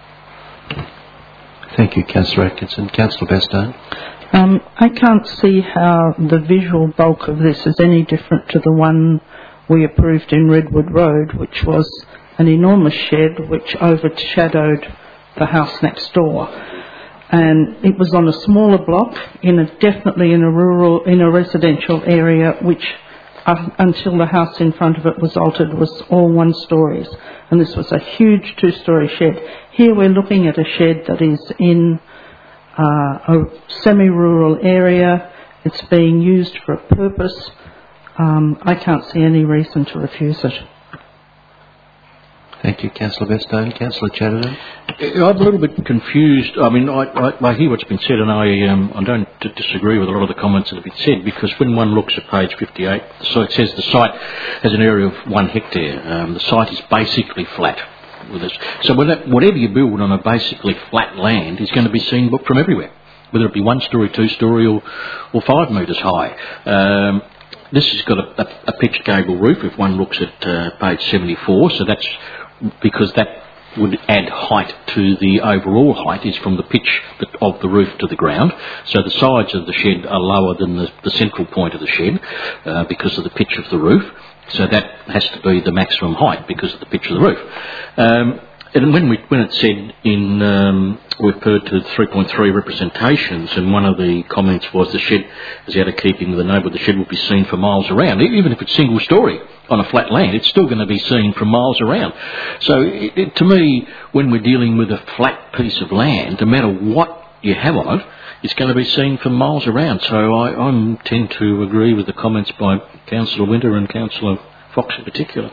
Thank you, Councillor Atkinson. Councillor Bastow. Um, I can't see how the visual bulk of this is any different to the one we approved in Redwood Road, which was an enormous shed which overshadowed the house next door. And it was on a smaller block, in a, definitely in a rural, in a residential area, which uh, until the house in front of it was altered was all one stories. And this was a huge two-storey shed. Here we're looking at a shed that is in uh, a semi-rural area. It's being used for a purpose. Um, I can't see any reason to refuse it. Thank you, Councillor Bastow. Councillor Chatterton. I'm a little bit confused. I mean, I, I, I hear what's been said, and I um, I don't d- disagree with a lot of the comments that have been said, because when one looks at page fifty-eight, so it says the site has an area of one hectare. Um, the site is basically flat. With this. So whatever you build on a basically flat land is going to be seen from everywhere, whether it be one story, two story, or, or five metres high. Um, this has got a, a, a pitched gable roof if one looks at uh, page seventy-four, so that's because that would add height to the overall height is from the pitch of the roof to the ground. So the sides of the shed are lower than the, the central point of the shed uh, because of the pitch of the roof. So that has to be the maximum height because of the pitch of the roof. Um, and when we when it said in, um, we referred to three point three representations, and one of the comments was the shed is out of keeping with the neighbourhood, the shed will be seen for miles around. Even if it's single story on a flat land, it's still going to be seen from miles around. So it, it, to me, when we're dealing with a flat piece of land, no matter what you have on it, it's going to be seen from miles around. So I, I tend to agree with the comments by Councillor Winter and Councillor Fox in particular.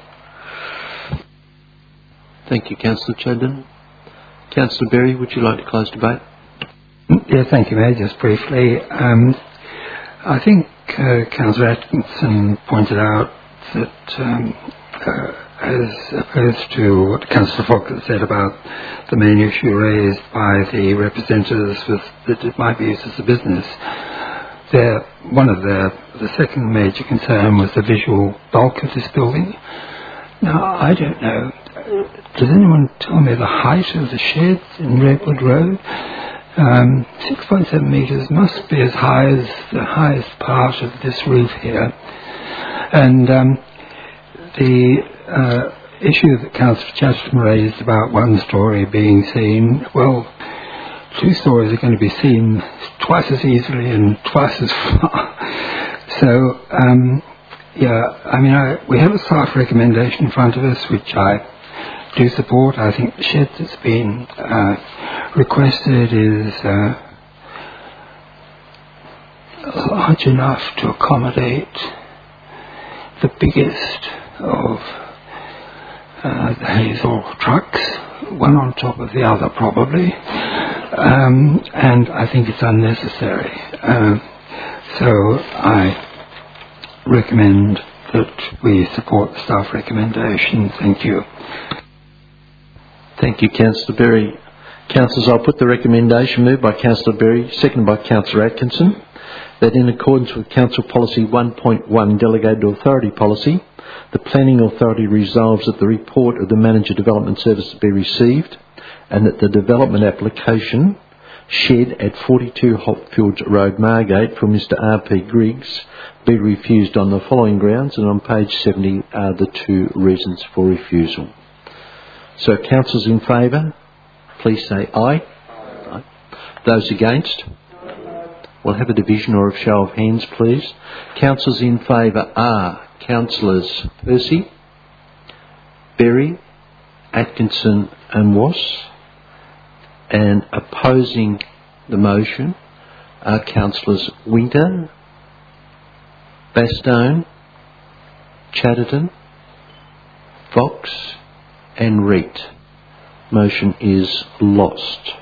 Thank you, Councillor Chadden. Councillor Berry, would you like to close debate? Yeah, thank you, Mayor. Just briefly, um, I think uh, Councillor Atkinson pointed out that um, uh, as opposed to what Councillor Fox has said about the main issue raised by the representatives was that it might be used as a business, their, one of their, the second major concern was the visual bulk of this building. Now, I don't know, does anyone tell me the height of the sheds in Redwood Road? Um, six point seven metres must be as high as the highest part of this roof here. And um, the uh, issue that Councillor Chatterton raised about one story being seen, well, two stories are going to be seen twice as easily and twice as far. So, um, yeah, I mean, I, we have a staff recommendation in front of us, which I do support. I think the shed that's been uh, requested is uh, large enough to accommodate the biggest of uh, the Hazel trucks, one on top of the other probably, um, and I think it's unnecessary. Uh, so I recommend that we support the staff recommendation. Thank you. Thank you, Councillor Berry. Councillors, I'll put the recommendation moved by Councillor Berry, seconded by Councillor Atkinson, that in accordance with Council Policy one point one Delegated Authority Policy, the Planning Authority resolves that the report of the Manager Development Services be received and that the development application shed at forty-two Hopfields Road, Margate, for Mister R P Griggs be refused on the following grounds, and on page seventy are the two reasons for refusal. So, councillors in favour, please say aye. Aye. Those against? We'll have a division or a show of hands, please. Councillors in favour are Councillors Percy, Berry, Atkinson and Wass, and opposing the motion are Councillors Winter, Bastone, Chatterton, Fox and Reed. Motion is lost.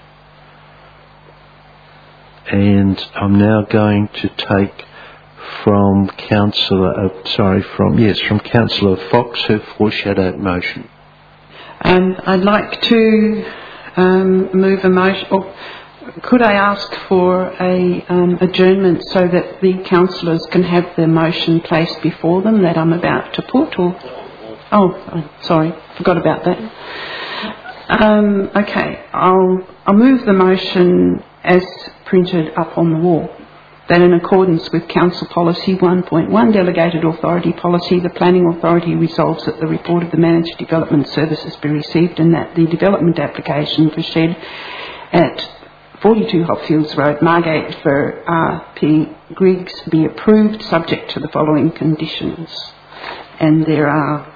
And I'm now going to take from Councillor, uh, sorry, from, yes, from Councillor Fox, her foreshadowed motion. Um, I'd like to um, move a motion, or could I ask for a um, adjournment so that the councillors can have their motion placed before them that I'm about to put? Or oh, sorry, forgot about that. Um, okay, I'll I'll move the motion as printed up on the wall. That in accordance with Council Policy one point one, Delegated Authority Policy, the Planning Authority resolves that the report of the Manager Development Services be received and that the development application for shed at forty-two Hopfields Road, Margate for R P Griggs be approved subject to the following conditions. And there are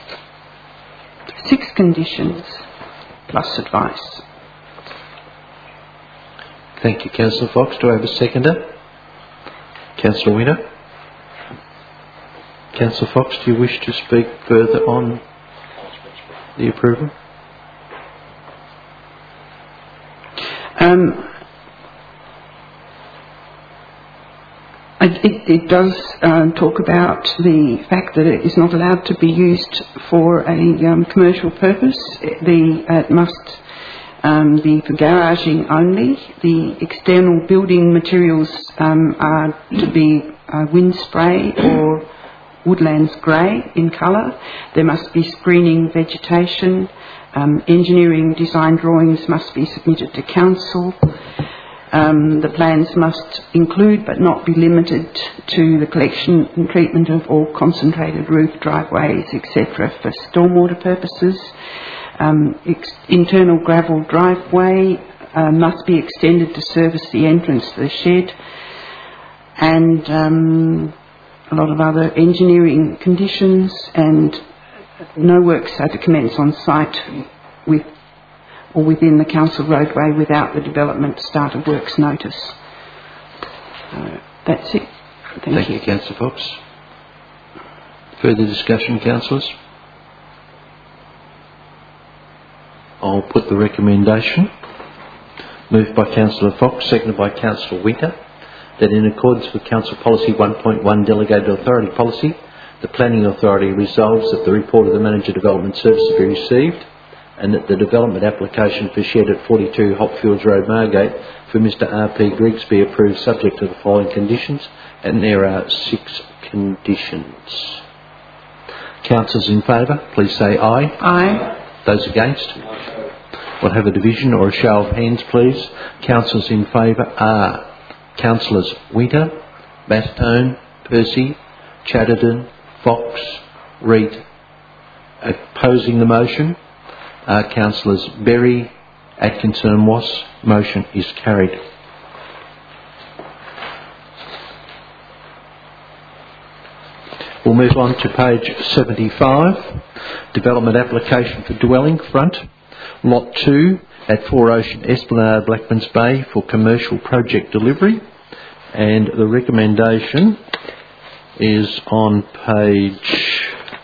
six conditions plus advice. Thank you, Councillor Fox. Do I have a seconder? Councillor Winter. Councillor Fox, do you wish to speak further on the approval? Um, it, it does um, talk about the fact that it is not allowed to be used for a um, commercial purpose. The, uh, it must um, be for garaging only. The external building materials um, are to be uh, wind spray or woodlands grey in colour. There must be screening vegetation. Um, engineering design drawings must be submitted to council. Um, the plans must include but not be limited to the collection and treatment of all concentrated roof driveways, et cetera for stormwater purposes. Um, ex- internal gravel driveway uh, must be extended to service the entrance to the shed, and um, a lot of other engineering conditions, and no works are to commence on site with or within the council roadway without the development start of works notice. Uh, that's it. Thank, Thank you. you, Councillor Fox. Further discussion, councillors? I'll put the recommendation, moved by Councillor Fox, seconded by Councillor Winter, that in accordance with Council Policy one point one Delegated Authority Policy, the Planning Authority resolves that the report of the Manager Development Services be received and that the development application for shed at forty-two Hopfields Road, Margate for Mister R P Griggs be approved subject to the following conditions, and there are six conditions. Councillors in favour, please say aye. Aye. Those against? We'll have a division or a show of hands, please. Councillors in favour are Councillors Winter, Bastone, Percy, Chatterton, Fox, Reed. Opposing the motion are Councillors Berry, Atkinson and Wass. Motion is carried. We'll move on to page seventy-five. Development application for dwelling front. Lot two at four Ocean Esplanade, Blackmans Bay for commercial project delivery. And the recommendation is on page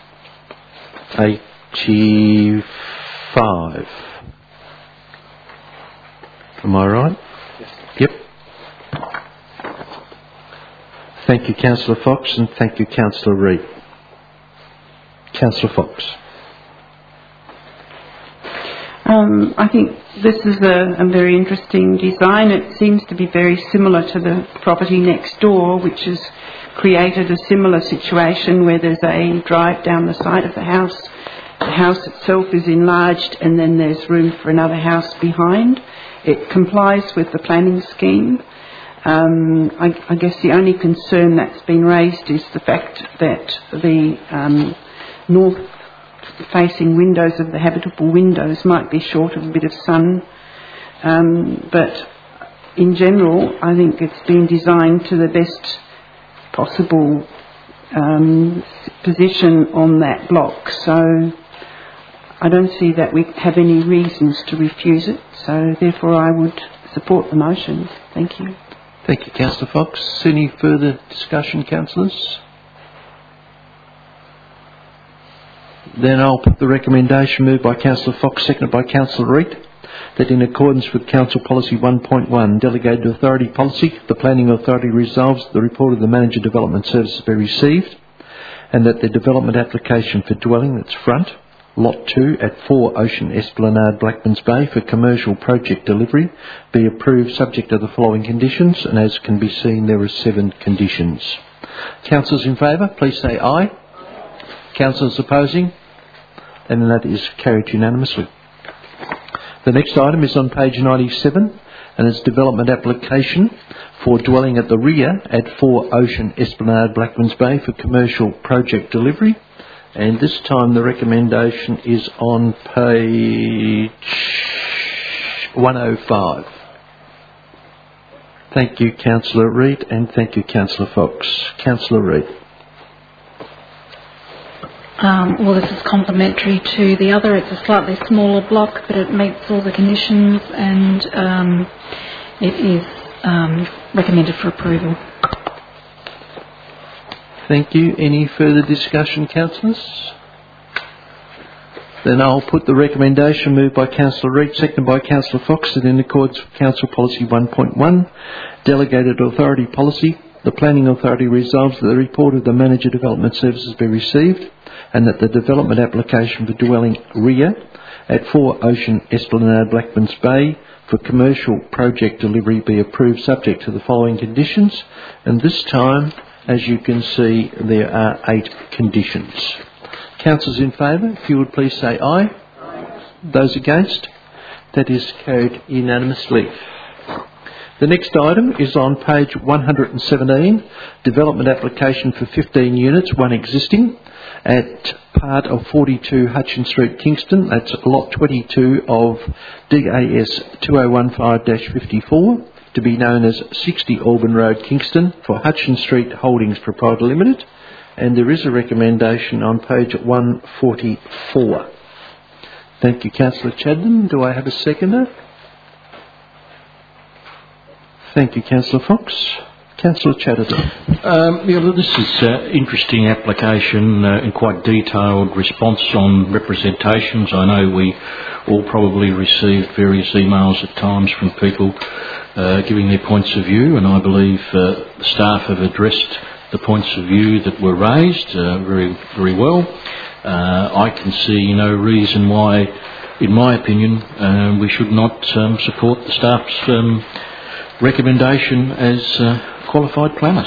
eighty-five. Am I right? Yes. Yep. Thank you, Councillor Fox, and thank you, Councillor Reid. Councillor Fox. Um, I think this is a, a very interesting design. It seems to be very similar to the property next door, which has created a similar situation where there's a drive down the side of the house. The house itself is enlarged and then there's room for another house behind. It complies with the planning scheme. Um, I, I guess the only concern that's been raised is the fact that the um, north-facing windows of the habitable windows might be short of a bit of sun. Um, but in general, I think it's been designed to the best possible um, position on that block. So I don't see that we have any reasons to refuse it. So therefore, I would support the motion. Thank you. Thank you, Councillor Fox. Any further discussion, councillors? Then I'll put the recommendation moved by Councillor Fox, seconded by Councillor Reid, that in accordance with Council Policy one point one, Delegated Authority Policy, the Planning Authority resolves that the report of the Manager Development Services be received, and that the development application for dwelling that's front, Lot two at four Ocean Esplanade, Blackmans Bay for commercial project delivery be approved subject to the following conditions, and as can be seen there are seven conditions. Councillors in favour, please say aye. Councillors opposing? And that is carried unanimously. The next item is on page ninety-seven, and it's development application for dwelling at the rear at four Ocean Esplanade, Blackmans Bay for commercial project delivery. And this time the recommendation is on page one oh five. Thank you, Councillor Reid, and thank you, Councillor Fox. Councillor Reid. Um, well, this is complementary to the other. It's a slightly smaller block, but it meets all the conditions, and um, it is um, recommended for approval. Thank you. Any further discussion, councillors? Then I'll put the recommendation moved by Councillor Reid, seconded by Councillor Fox, that in accordance with Council Policy one point one, Delegated Authority Policy, the Planning Authority resolves that the report of the Manager Development Services be received, and that the development application for dwelling rear at four Ocean Esplanade, Blackmans Bay for commercial project delivery be approved subject to the following conditions. And this time, as you can see, there are eight conditions. Councillors in favour, if you would please say aye. Aye. Those against? That is carried unanimously. The next item is on page one hundred seventeen, development application for fifteen units, one existing, at part of forty-two Hutchins Street, Kingston. That's lot twenty-two of D A S two oh one five dash fifty-four, to be known as sixty Auburn Road, Kingston, for Hutchins Street Holdings Proprietary Limited. And there is a recommendation on page one forty-four. Thank you, Councillor Chadden. Do I have a seconder? Thank you, Councillor Fox. Councillor Chatterton. Um, yeah, well, this is an uh, interesting application uh, and quite detailed response on representations. I know we all probably received various emails at times from people uh, giving their points of view, and I believe uh, the staff have addressed the points of view that were raised uh, very, very well. Uh, I can see no reason why, in my opinion, uh, we should not um, support the staff's um, recommendation as uh, qualified planners.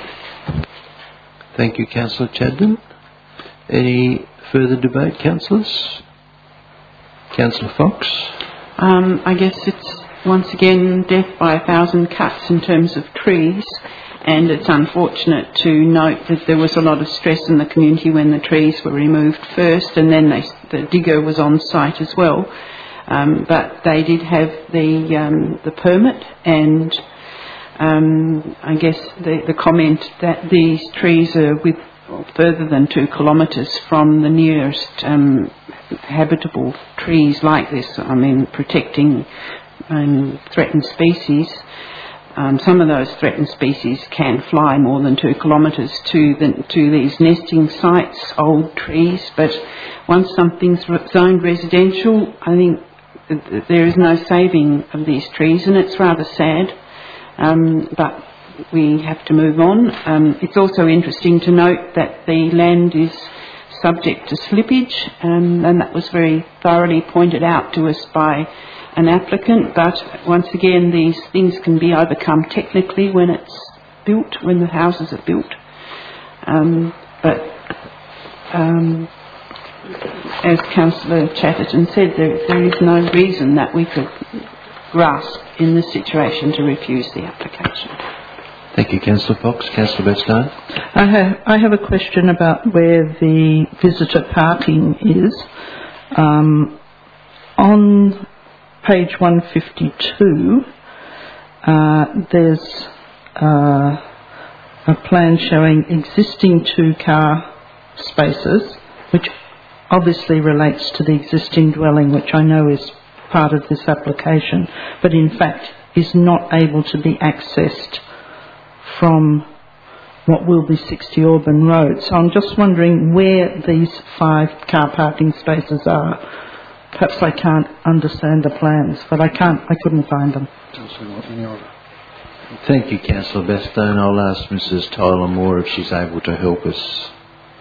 Thank you, Councillor Chadden. Any further debate, councillors? Councillor Fox. Um, I guess it's once again death by a thousand cuts in terms of trees, and it's unfortunate to note that there was a lot of stress in the community when the trees were removed first, and then they, the digger was on site as well. Um, but they did have the um, the permit, and um, I guess the, the comment that these trees are with further than two kilometres from the nearest um, habitable trees like this. I mean, protecting um, threatened species. Um, some of those threatened species can fly more than two kilometres to the, to these nesting sites, old trees. But once something's zoned residential, I think there is no saving of these trees, and it's rather sad, um, but we have to move on. Um, it's also interesting to note that the land is subject to slippage, um, and that was very thoroughly pointed out to us by an applicant, but once again these things can be overcome technically when it's built, when the houses are built. Um, but um, as Councillor Chatterton said, there, there is no reason that we could grasp in this situation to refuse the application. Thank you, Councillor Fox. Councillor Bestone. I have, I have a question about where the visitor parking is. Um, on page one fifty-two, uh, there's uh, a plan showing existing two-car spaces, which obviously relates to the existing dwelling, which I know is part of this application, but in fact is not able to be accessed from what will be sixty Auburn Road. So I'm just wondering where these five car parking spaces are. Perhaps I can't understand the plans, but I can't. I couldn't find them. Thank you, Councillor Bastow. I'll ask Missus Tyler Moore if she's able to help us.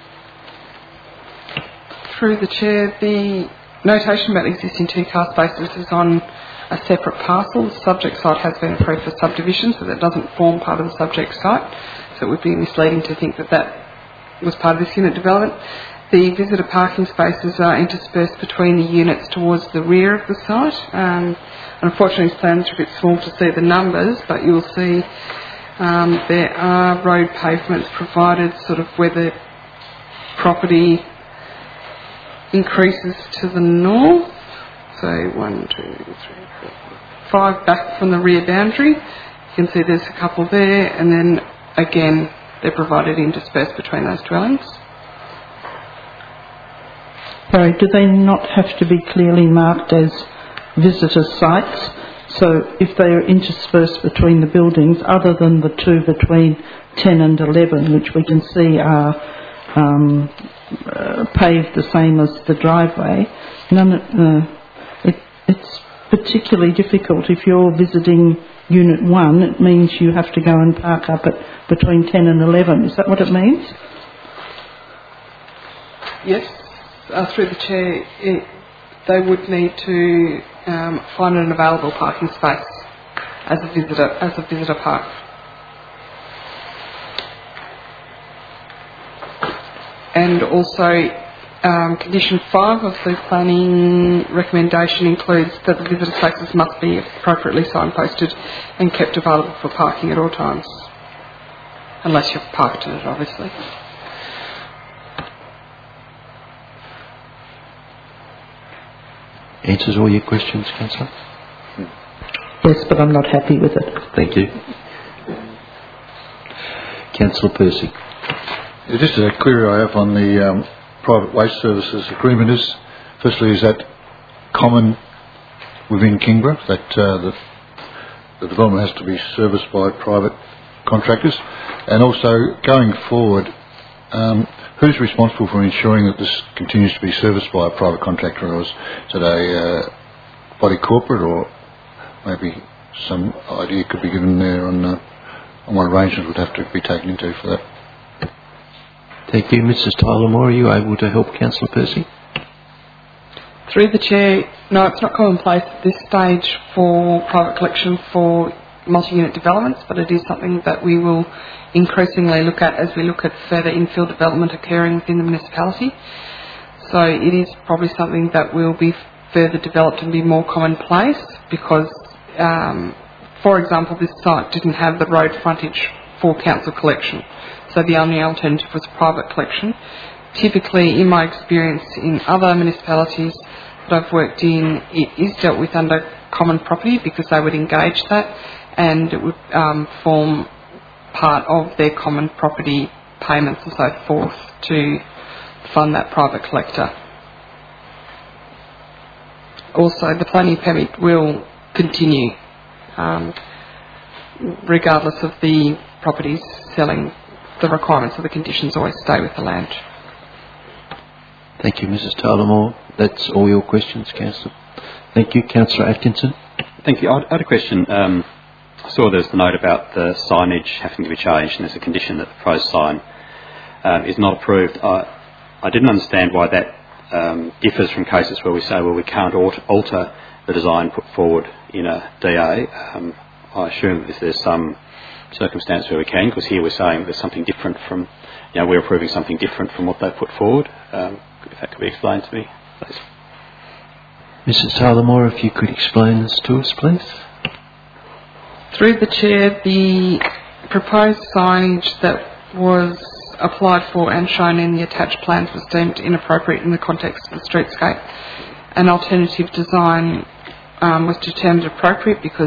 Through the Chair, the notation about existing two-car spaces is on a separate parcel. The subject site has been approved for subdivision, so that doesn't form part of the subject site. So it would be misleading to think that that was part of this unit development. The visitor parking spaces are interspersed between the units towards the rear of the site. Um, unfortunately, these plans are a bit small to see the numbers, but you'll see um, there are road pavements provided sort of where the property increases to the north. So one, two, three, four, five back from the rear boundary. You can see there's a couple there, and then again they're provided interspersed between those dwellings. Sorry, do they not have to be clearly marked as visitor sites? So if they are interspersed between the buildings, other than the two between ten and eleven, which we can see are um, uh, paved the same as the driveway, none, uh, it, it's particularly difficult. If you're visiting Unit one, it means you have to go and park up at between ten and eleven. Is that what it means? Yes. Uh, through the Chair, it, they would need to um, find an available parking space as a visitor as a visitor park. And also, um, condition five of the planning recommendation includes that the visitor spaces must be appropriately signposted and kept available for parking at all times, unless you've parked in it, obviously. Answers all your questions, Councillor? Yes, but I'm not happy with it. Thank you. Councillor Percy. Yeah, just a query I have on the um, private waste services agreement is, firstly, is that common within Kingborough, that uh, the, the development has to be serviced by private contractors? And also, going forward, um, who's responsible for ensuring that this continues to be serviced by a private contractor, or is it a uh, body corporate, or maybe some idea could be given there on, uh, on what arrangements would have to be taken into for that? Thank you. Missus Tyler Moore, are you able to help Councillor Percy? Through the Chair, no, it's not commonplace at this stage for private collection for multi-unit developments, but it is something that we will increasingly look at as we look at further infill development occurring within the municipality. So it is probably something that will be further developed and be more commonplace because, um, for example, this site didn't have the road frontage for council collection, so the only alternative was private collection. Typically, in my experience in other municipalities that I've worked in, it is dealt with under common property because they would engage that and it would um, form part of their common property payments and so forth to fund that private collector. Also, the planning permit will continue um, regardless of the properties selling. The requirements of the conditions always stay with the land. Thank you, Missus Tyler Moore. That's all your questions, Councillor. Thank you. Councillor Atkinson. Thank you. I had a question. Um, I saw there's the note about the signage having to be changed, and there's a condition that the proposed sign um, is not approved. I, I didn't understand why that um, differs from cases where we say, well, we can't alter, alter the design put forward in a D A. Um, I assume if there's some circumstance where we can, because here we're saying there's something different from, you know, we're approving something different from what they put forward. Um, if that could be explained to me, please. Missus Tyler Moore, if you could explain this to us, please. Through the Chair, the proposed signage that was applied for and shown in the attached plans was deemed inappropriate in the context of the streetscape. An alternative design um, was determined appropriate because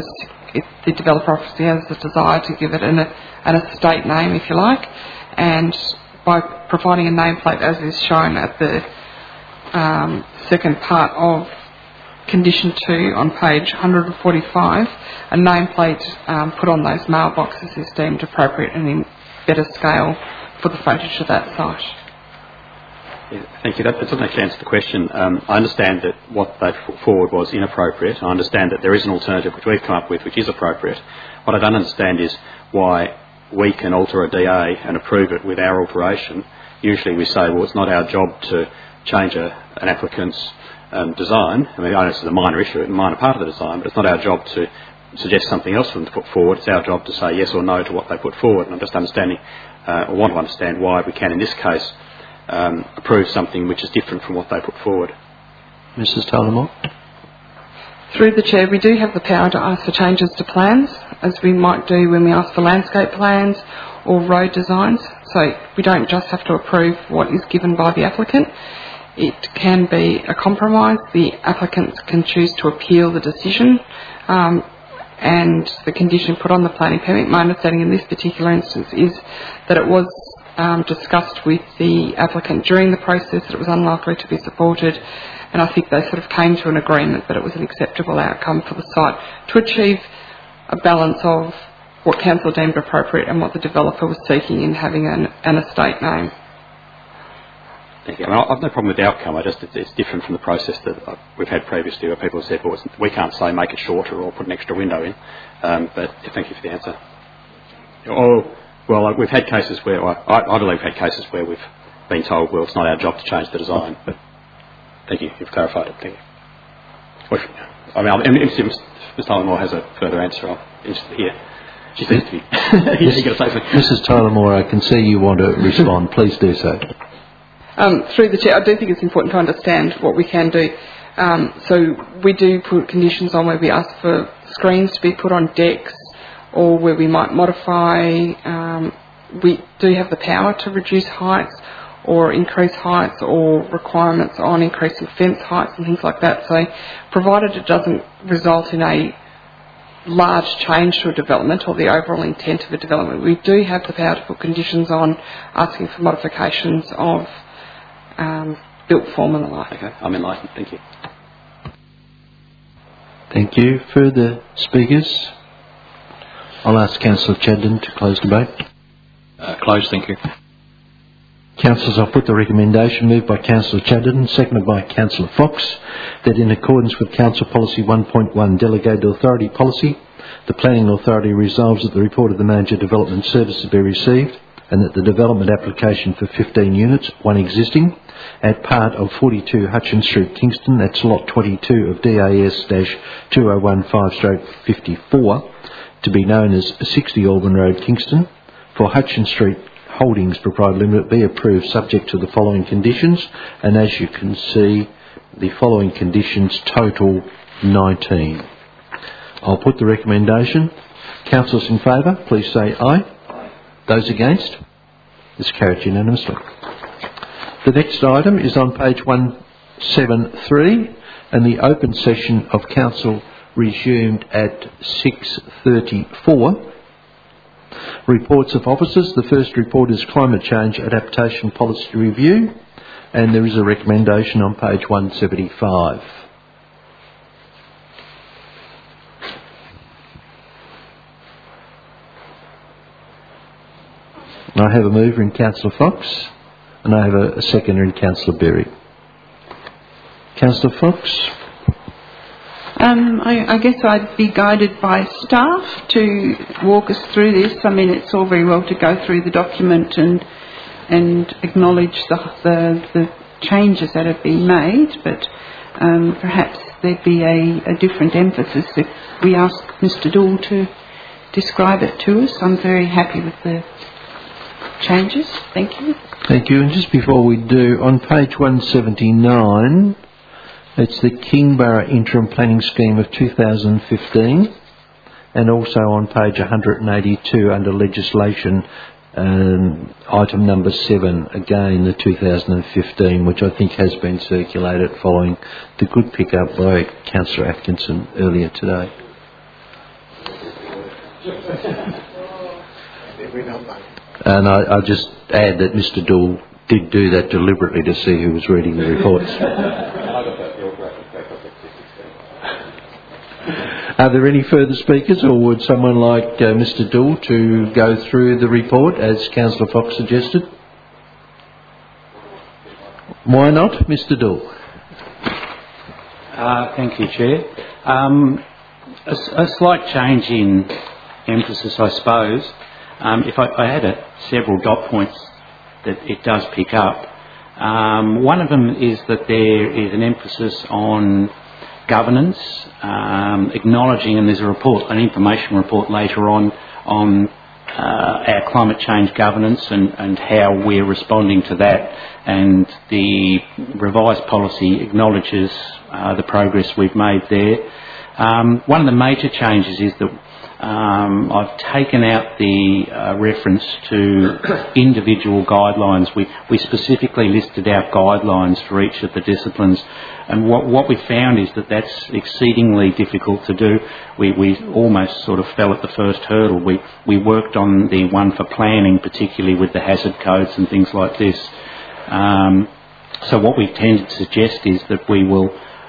if the developer obviously has the desire to give it an, an estate name, if you like, and by providing a nameplate as is shown at the um, second part of condition two on page one forty-five, a nameplate um, put on those mailboxes is deemed appropriate and in better scale for the frontage of that site. Yeah, thank you. That, that doesn't actually answer the question. Um, I understand that what they put forward was inappropriate. I understand that there is an alternative which we've come up with which is appropriate. What I don't understand is why we can alter a D A and approve it with our alteration. Usually we say, well, it's not our job to change a, an applicant's um, design. I mean, I know this is a minor issue, a minor part of the design, but it's not our job to suggest something else for them to put forward. It's our job to say yes or no to what they put forward. And I'm just understanding, uh, or want to understand why we can, in this case, um, approve something which is different from what they put forward. Missus Tullamore? Through the Chair, we do have the power to ask for changes to plans, as we might do when we ask for landscape plans or road designs. So we don't just have to approve what is given by the applicant. It can be a compromise. The applicant can choose to appeal the decision um, and the condition put on the planning permit. My understanding in this particular instance is that it was um, discussed with the applicant during the process that it was unlikely to be supported, and I think they sort of came to an agreement that it was an acceptable outcome for the site to achieve a balance of what council deemed appropriate and what the developer was seeking in having an, an estate name. Thank you. I mean, I've no problem with the outcome. I just it's, it's different from the process that we've had previously, where people have said, "Well, it's, we can't say make it shorter or put an extra window in." Um, but yeah, thank you for the answer. Oh, well, we've had cases where I, I believe we've had cases where we've been told, "Well, it's not our job to change the design." But thank you. You've clarified it. Thank you. Well, I mean, if Miz Tullamore has a further answer, I'm interested to hear. She seems to be. You've got to say something. Missus Tullamore, I can see you want to respond. Please do so. Um, through the Chair, I do think it's important to understand what we can do. Um, so we do put conditions on where we ask for screens to be put on decks, or where we might modify. Um, we do have the power to reduce heights or increase heights, or requirements on increasing fence heights and things like that. So provided it doesn't result in a large change to a development or the overall intent of a development, we do have the power to put conditions on asking for modifications of um, built form and the like. Okay, I'm enlightened. Thank you. Thank you. Further speakers? I'll ask Councillor Chadden to close debate. Uh, close, thank you. Councillors, I'll put the recommendation moved by Councillor Chadden, seconded by Councillor Fox, that in accordance with Council Policy one point one Delegated Authority Policy, the Planning Authority resolves that the report of the Manager Development Services be received, and that the development application for fifteen units, one existing, at part of forty-two Hutchins Street, Kingston, that's lot twenty-two of D A S two oh one five fifty-four, to be known as sixty Auburn Road, Kingston, for Hutchins Street Holdings Proprietary Limited, be approved subject to the following conditions, and as you can see, the following conditions total nineteen. I'll put the recommendation. Councillors in favour, please say aye. Those against? It's carried unanimously. The next item is on page one seventy-three, and the open session of Council resumed at six thirty-four. Reports of officers. The first report is Climate Change Adaptation Policy Review, and there is a recommendation on page one seventy-five. I have a mover in Councillor Fox, and I have a, a seconder in Councillor Berry. Councillor Fox? Um, I, I guess I'd be guided by staff to walk us through this. I mean, it's all very well to go through the document and and acknowledge the the, the changes that have been made, but um, perhaps there'd be a, a different emphasis if we ask Mister Dool to describe it to us. I'm very happy with the changes. Thank you. Thank you. And just before we do, on page one seventy-nine, it's the Kingborough Interim Planning Scheme of two thousand fifteen, and also on page one eighty-two under legislation, um, item number seven, again the two thousand fifteen, which I think has been circulated following the good pick up by Councillor Atkinson earlier today. And I, I just add that Mr Dool did do that deliberately to see who was reading the reports. Are there any further speakers, or would someone like uh, Mr Dool to go through the report as Councillor Fox suggested? Why not, Mr Dool? Uh, thank you, Chair. Um, a, a slight change in emphasis, I suppose. Um, if I, I had a, several dot points that it does pick up. Um, one of them is that there is an emphasis on governance, um, acknowledging, and there's a report, an information report later on, on uh, our climate change governance and, and how we're responding to that. And the revised policy acknowledges uh, the progress we've made there. Um, one of the major changes is that um, I've taken out the uh, reference to individual guidelines. We, we specifically listed out guidelines for each of the disciplines, and what, what we found is that that's exceedingly difficult to do. We, we almost sort of fell at the first hurdle. We, we worked on the one for planning, particularly with the hazard codes and things like this. Um, so what we've tended to suggest is that we will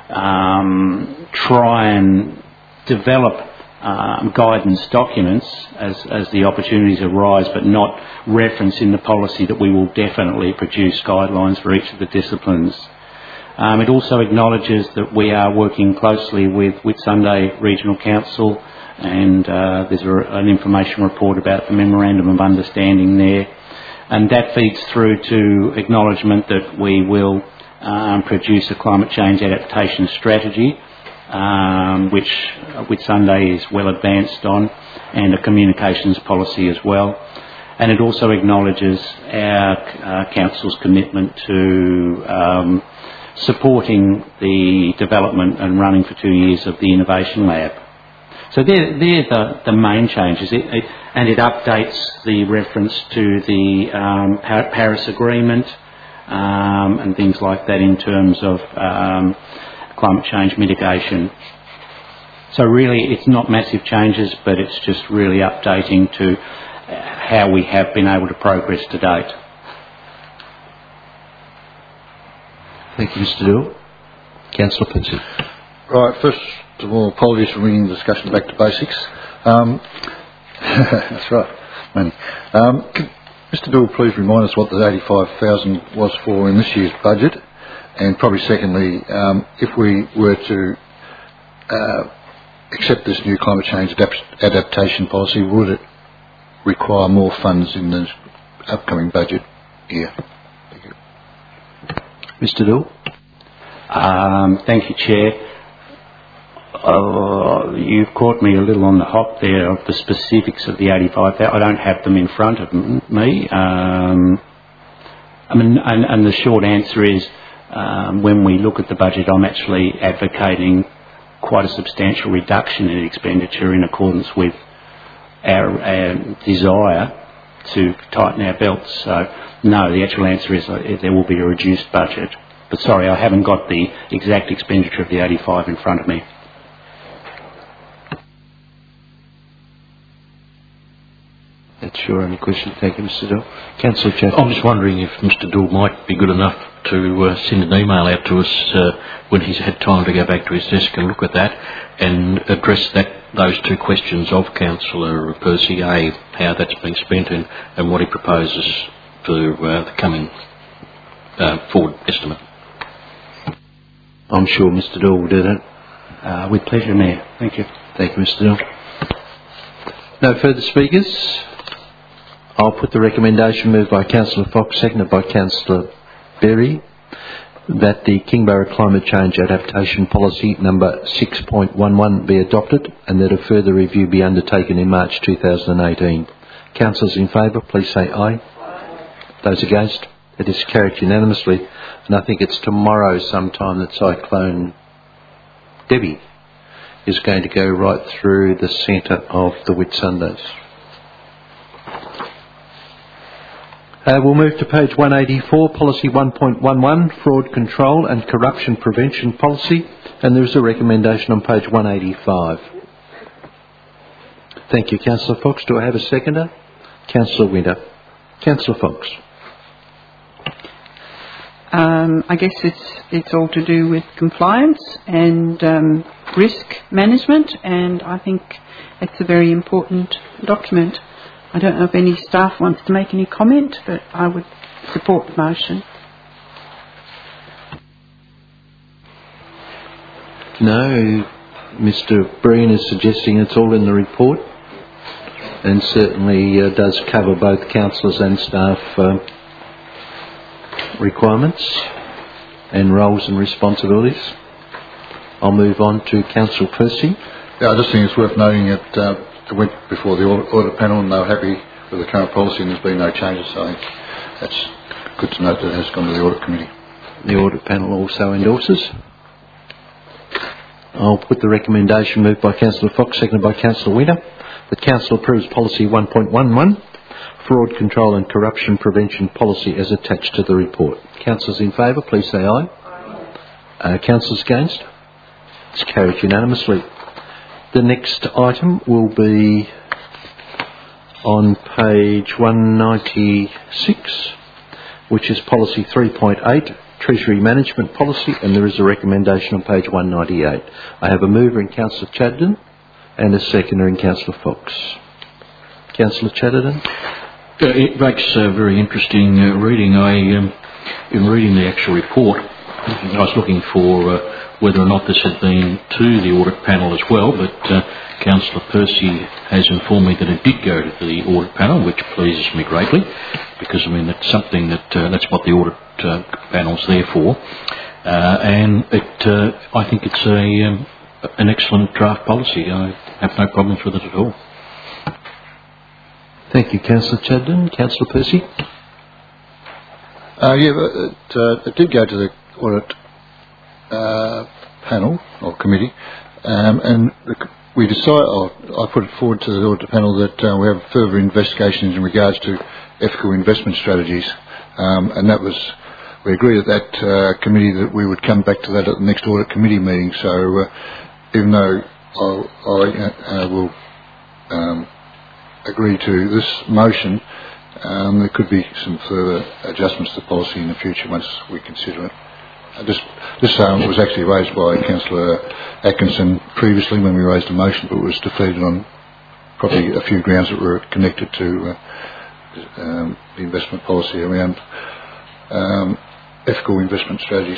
um, try and develop um, guidance documents as, as the opportunities arise, but not reference in the policy that we will definitely produce guidelines for each of the disciplines. Um, it also acknowledges that we are working closely with Whitsunday Regional Council, and uh, there's a, an information report about the Memorandum of Understanding there. And that feeds through to acknowledgement that we will um, produce a climate change adaptation strategy, um, which Whitsunday is well advanced on, and a communications policy as well. And it also acknowledges our uh, council's commitment to um, supporting the development and running for two years of the Innovation Lab. So they're, they're the, the main changes, it, it, and it updates the reference to the um, Paris Agreement um, and things like that in terms of um, climate change mitigation. So really it's not massive changes, but it's just really updating to how we have been able to progress to date. Thank you, Mister Dool. Councillor Pinsent. Right, first of all, apologies for bringing the discussion back to basics. Um, that's right, money. Um, could Mister Dool please remind us what the eighty-five thousand was for in this year's budget? And probably secondly, um, if we were to uh, accept this new climate change adapt- adaptation policy, would it require more funds in the upcoming budget year? Thank you. Mister Dool. Um, thank you, Chair. Uh, you've caught me a little on the hop there of the specifics of the eighty-five thousand. I don't have them in front of me. Um, I mean, and, and the short answer is, um, when we look at the budget, I'm actually advocating quite a substantial reduction in expenditure in accordance with our, our desire to tighten our belts. So, no, the actual answer is uh, there will be a reduced budget. But sorry, I haven't got the exact expenditure of the eighty-five in front of me. That's your only question. Thank you, Mister Dool. Councillor Chatham. I'm just wondering if Mister Dool might be good enough to uh, send an email out to us uh, when he's had time to go back to his desk and look at that and address that those two questions of Councillor Percy, A, how that's being spent, and, and what he proposes for uh, the coming uh, forward estimate. I'm sure Mister Dool will do that. Uh, with pleasure, Mayor. Thank you. Thank you, Mister Dool. No further speakers. I'll put the recommendation moved by Councillor Fox, seconded by Councillor Berry, that the Kingborough Climate Change Adaptation Policy number six point one one be adopted and that a further review be undertaken in March two thousand eighteen. Councillors in favour, please say aye. Those against? It is carried unanimously, and I think it's tomorrow sometime that Cyclone Debbie is going to go right through the centre of the Whitsundays. Uh, we'll move to page one eighty-four, Policy one point one one, Fraud Control and Corruption Prevention Policy, and there is a recommendation on page one eighty-five. Thank you, Councillor Fox. Do I have a seconder? Councillor Winter. Councillor Fox. Um, I guess it's it's all to do with compliance and um, risk management, and I think it's a very important document. I don't know if any staff wants to make any comment, but I would support the motion. No, Mister Breen is suggesting it's all in the report, and certainly uh, does cover both councillors and staff uh, requirements and roles and responsibilities. I'll move on to Councillor Percy. Yeah, I just think it's worth noting that uh, it went before the audit, audit panel and they were happy with the current policy and there's been no changes, so I think that's good to note that it has gone to the audit committee. The audit panel also endorses. I'll put the recommendation moved by Councillor Fox, seconded by Councillor Winter, that Council approves Policy one point one one, Fraud, Control and Corruption Prevention Policy as attached to the report. Councillors in favour, please say aye. Aye. Uh, councillors against? It's carried unanimously. The next item will be on page one ninety-six, which is Policy three point eight, Treasury Management Policy, and there is a recommendation on page one ninety-eight. I have a mover in Councillor Chatterton and a seconder in Councillor Fox. Councillor Chatterton. Uh, it makes uh, very interesting uh, reading. I, um, in reading the actual report, I was looking for uh, whether or not this had been to the audit panel as well, but uh, Councillor Percy has informed me that it did go to the audit panel, which pleases me greatly, because I mean that's something that uh, that's what the audit uh, panel's there for, uh, and it uh, I think it's a um, an excellent draft policy. I have no problems with it at all. Thank you, Councillor Chatterton. Councillor Percy. Uh, yeah, but it, uh, it did go to the audit uh, panel or committee, um, and the, we decided. Oh, I put it forward to the audit panel that uh, we have further investigations in regards to ethical investment strategies, um, and that was we agreed at that uh, committee that we would come back to that at the next audit committee meeting. So, uh, even though I, I uh, will um, agree to this motion, um, there could be some further adjustments to the policy in the future once we consider it. Uh, this this um, was actually raised by Councillor Atkinson previously when we raised a motion, but it was defeated on probably a few grounds that were connected to uh, um, the investment policy around um, ethical investment strategies.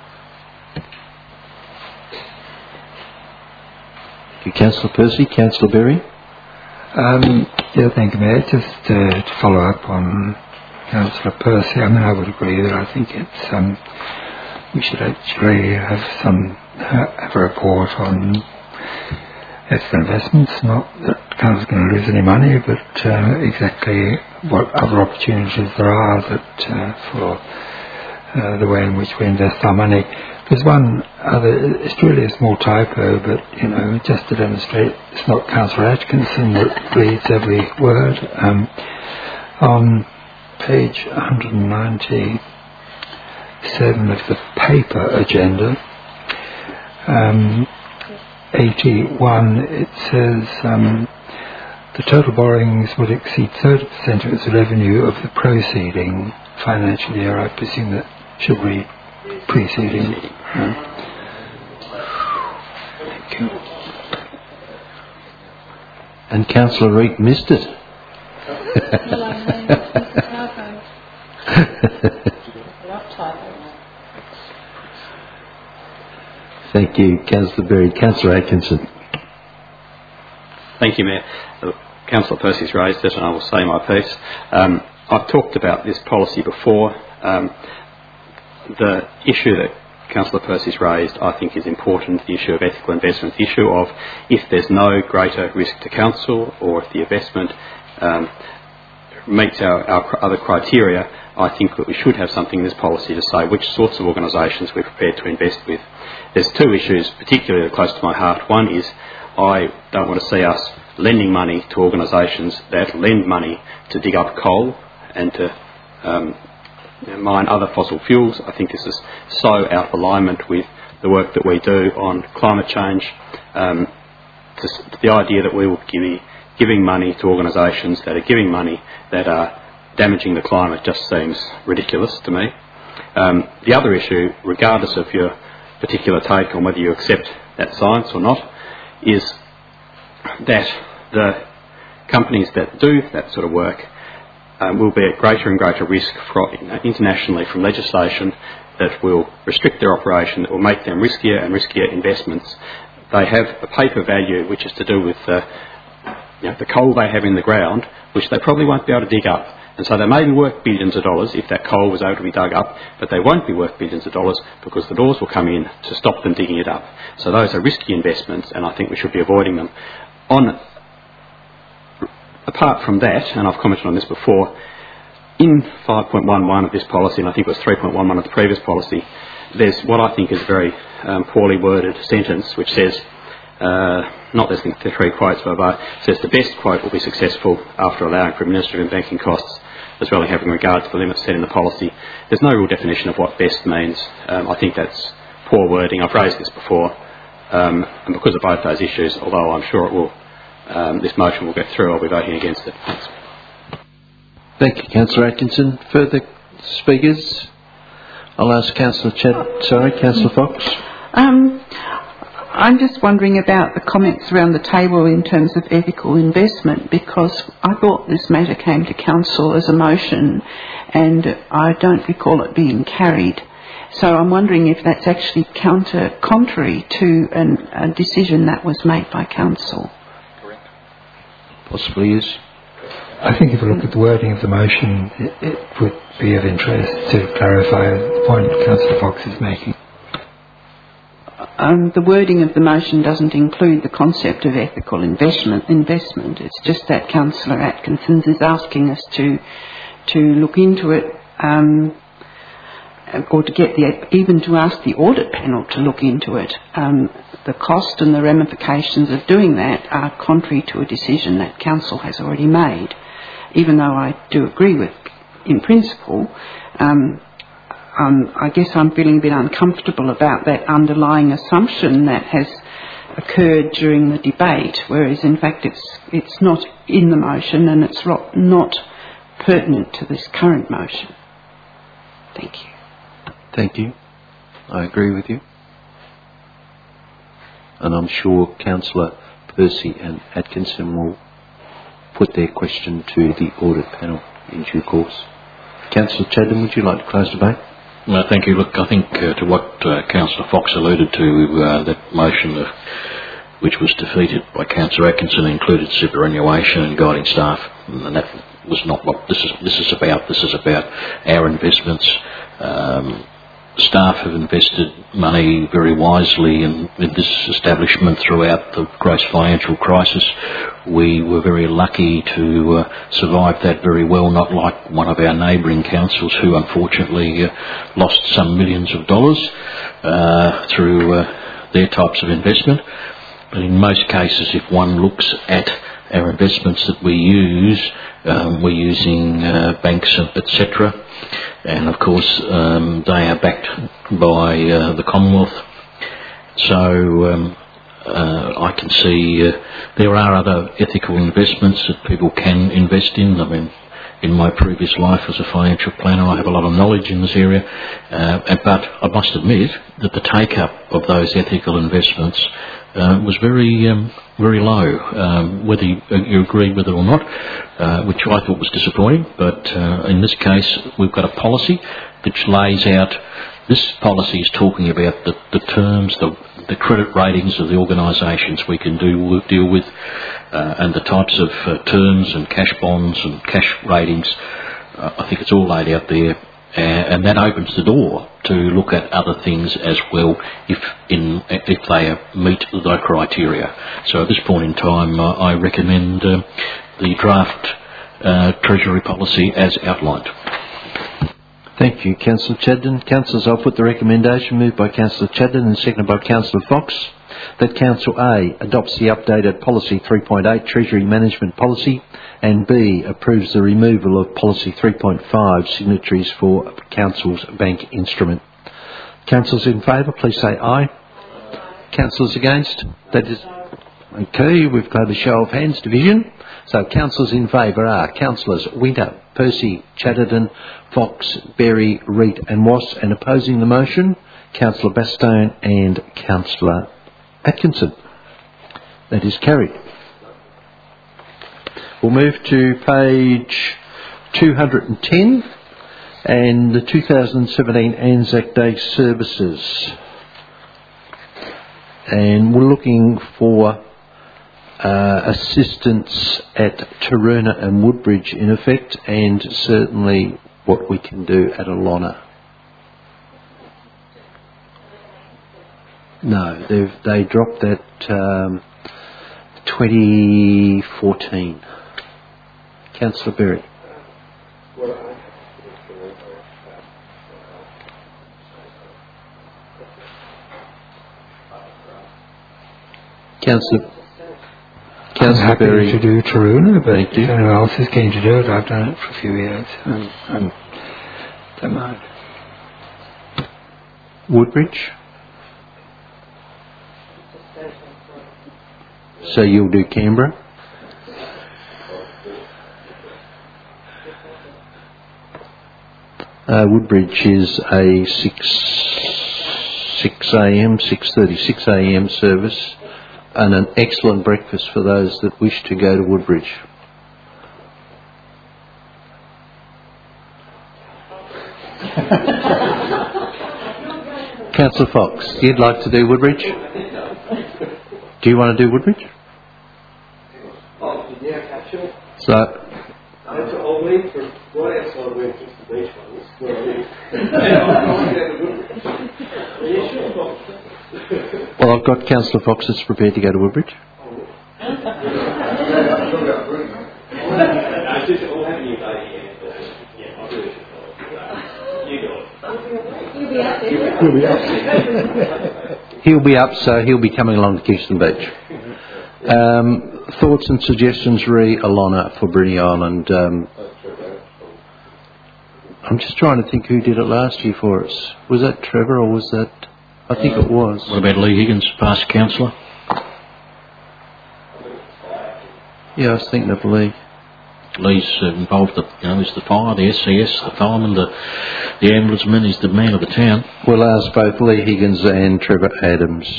Thank you, Councillor Percy. Councillor Berry. Um, yeah, thank you, Mayor. Just uh, to follow up on Councillor Percy, I mean, I would agree that I think it's um, we should actually have some uh, have a report on ethical investments. Not that Council's going to lose any money, but uh, exactly what other opportunities there are that uh, for uh, the way in which we invest our money. There's one other, it's really a small typo, but, you know, just to demonstrate, it's not Councillor Atkinson that reads every word. Um, on page one ninety-seven of the paper agenda, um, eighty-one, it says um, the total borrowings would exceed thirty percent of its revenue of the preceding financial year. I presume that should read preceding. Um, thank you. And Councillor Reid missed it. Thank you, Councillor Berry. Councillor Atkinson. Thank you, Mayor. Uh, Councillor Percy's raised it, and I will say my piece. Um, I've talked about this policy before. Um, the issue that Councillor Percy's raised, I think, is important. The issue of ethical investment, the issue of if there's no greater risk to council, or if the investment um, meets our, our other criteria, I think that we should have something in this policy to say which sorts of organisations we're prepared to invest with. There's two issues particularly close to my heart. One is I don't want to see us lending money to organisations that lend money to dig up coal and to um, mine other fossil fuels. I think this is so out of alignment with the work that we do on climate change. Um, the idea that we will give giving money to organisations that are giving money that are damaging the climate just seems ridiculous to me. Um, the other issue, regardless of your particular take on whether you accept that science or not, is that the companies that do that sort of work um, will be at greater and greater risk for, internationally from legislation that will restrict their operation, that will make them riskier and riskier investments. They have a paper value which is to do with uh, you know, the coal they have in the ground, which they probably won't be able to dig up. And so they may be worth billions of dollars if that coal was able to be dug up, but they won't be worth billions of dollars because the laws will come in to stop them digging it up. So those are risky investments, and I think we should be avoiding them. On, apart from that, and I've commented on this before, in five point one one of this policy, and I think it was three point one one of the previous policy, there's what I think is a very um, poorly worded sentence which says, uh, not listing the three quotes, but uh, says the best quote will be successful after allowing for administrative and banking costs, as well as having regard to the limits set in the policy. There's no real definition of what best means. Um, I think that's poor wording. I've raised this before, um, and because of both those issues, although I'm sure it will, um, this motion will get through, I'll be voting against it. Thanks. Thank you, Councillor Atkinson. Further speakers? I'll ask Councillor Chad. Sorry, Councillor Fox. Um, I'm just wondering about the comments around the table in terms of ethical investment, because I thought this matter came to Council as a motion and I don't recall it being carried. So I'm wondering if that's actually counter contrary to an, a decision that was made by Council. Correct. Possibly is. I think if you look at the wording of the motion, it, it would be of interest to clarify the point Councillor Fox is making. Um, the wording of the motion doesn't include the concept of ethical investment. Investment. It's just that Councillor Atkinson is asking us to to look into it, um, or to get the even to ask the audit panel to look into it. Um, the cost and the ramifications of doing that are contrary to a decision that Council has already made. Even though I do agree with, in principle. Um, Um, I guess I'm feeling a bit uncomfortable about that underlying assumption that has occurred during the debate, whereas in fact it's it's not in the motion and it's not pertinent to this current motion. Thank you. Thank you. I agree with you. And I'm sure Councillor Percy and Atkinson will put their question to the audit panel in due course. Councillor Chadden, would you like to close debate? No, thank you. Look, I think uh, to what uh, Councillor Fox alluded to, uh, that motion uh, which was defeated by Councillor Atkinson included superannuation and guiding staff, and that was not what this is. This is about. This is about our investments. Um, staff have invested money very wisely in, in this establishment throughout the gross financial crisis. We were very lucky to uh, survive that very well, not like one of our neighbouring councils who unfortunately uh, lost some millions of dollars uh, through uh, their types of investment. But in most cases, if one looks at our investments that we use, um, we're using uh, banks, et cetera, and of course um, they are backed by uh, the Commonwealth. So um, uh, I can see uh, there are other ethical investments that people can invest in. I mean, in my previous life as a financial planner, I have a lot of knowledge in this area, uh, but I must admit that the take-up of those ethical investments uh, was very, um, very low. Um, whether you, you agreed with it or not, uh, which I thought was disappointing, but uh, in this case, we've got a policy which lays out. This policy is talking about the, the terms, the, the credit ratings of the organisations we can do deal with, uh, and the types of uh, terms and cash bonds and cash ratings. Uh, I think it's all laid out there, uh, and that opens the door to look at other things as well if in if they meet the criteria. So at this point in time, uh, I recommend uh, the draft uh, Treasury policy as outlined. Thank you, Councillor Chadden. Councillors, I'll put the recommendation moved by Councillor Chadden and seconded by Councillor Fox that Council A adopts the updated Policy three point eight Treasury Management Policy, and B approves the removal of Policy three point five signatories for Council's bank instrument. Councillors in favour, please say aye. Councillors against? That is okay. We've got a show of hands division. So councillors in favour are Councillors Winter, Percy, Chatterton, Fox, Berry, Reid and Wass, and opposing the motion, Councillor Bastone and Councillor Atkinson. That is carried. We'll move to page two hundred ten and the two thousand seventeen Anzac Day services. And we're looking for uh, assistance at Taroona and Woodbridge in effect, and certainly what we can do at Alonna. No, they've they dropped that um, twenty fourteen. Councillor Berry. Councillor I'm happy Berry. to do Taroona, but Thank you. if anyone else is keen to do it, I've done it for a few years. I'm, I'm, don't mind. Woodbridge. So you'll do Canberra? Uh, Woodbridge is a six six a m, six thirty, six a m service, and an excellent breakfast for those that wish to go to Woodbridge. Councillor Fox, you'd like to do Woodbridge? Do you want to do Woodbridge? Oh, yeah, sure. So, I'll leave for what else I'll leave just the beach ones. well, I've got Councillor Fox that's prepared to go to Woodbridge. He'll be up. He'll be up, so he'll be coming along to Kingston Beach. Um, thoughts and suggestions re Alonna for Bruny Island. Um, I'm just trying to think who did it last year for us. Was that Trevor or was that... I think it was. What about Lee Higgins, past councillor? Yeah, I was thinking of Lee. Lee's uh, involved, the, you know, he's the fire, the S C S, the fireman, the, the ambulancement, he's the man of the town. We'll ask both Lee Higgins and Trevor Adams.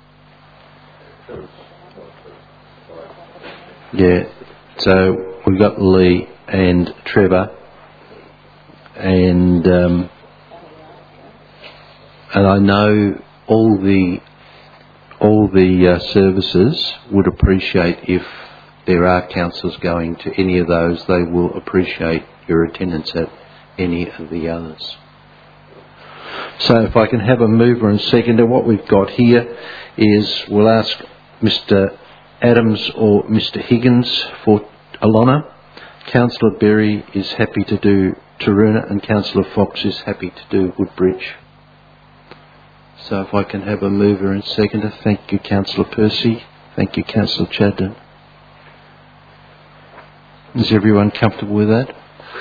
Yeah, so we've got Lee and Trevor, and um, and I know all the all the uh, services would appreciate if there are councillors going to any of those. They will appreciate your attendance at any of the others. So if I can have a mover and seconder, what we've got here is we'll ask Mister Adams or Mister Higgins for Alonna. Councillor Berry is happy to do Taroona and Councillor Fox is happy to do Woodbridge. So if I can have a mover and seconder. Thank you, Councillor Percy. Thank you, Councillor Chadden. Is everyone comfortable with that?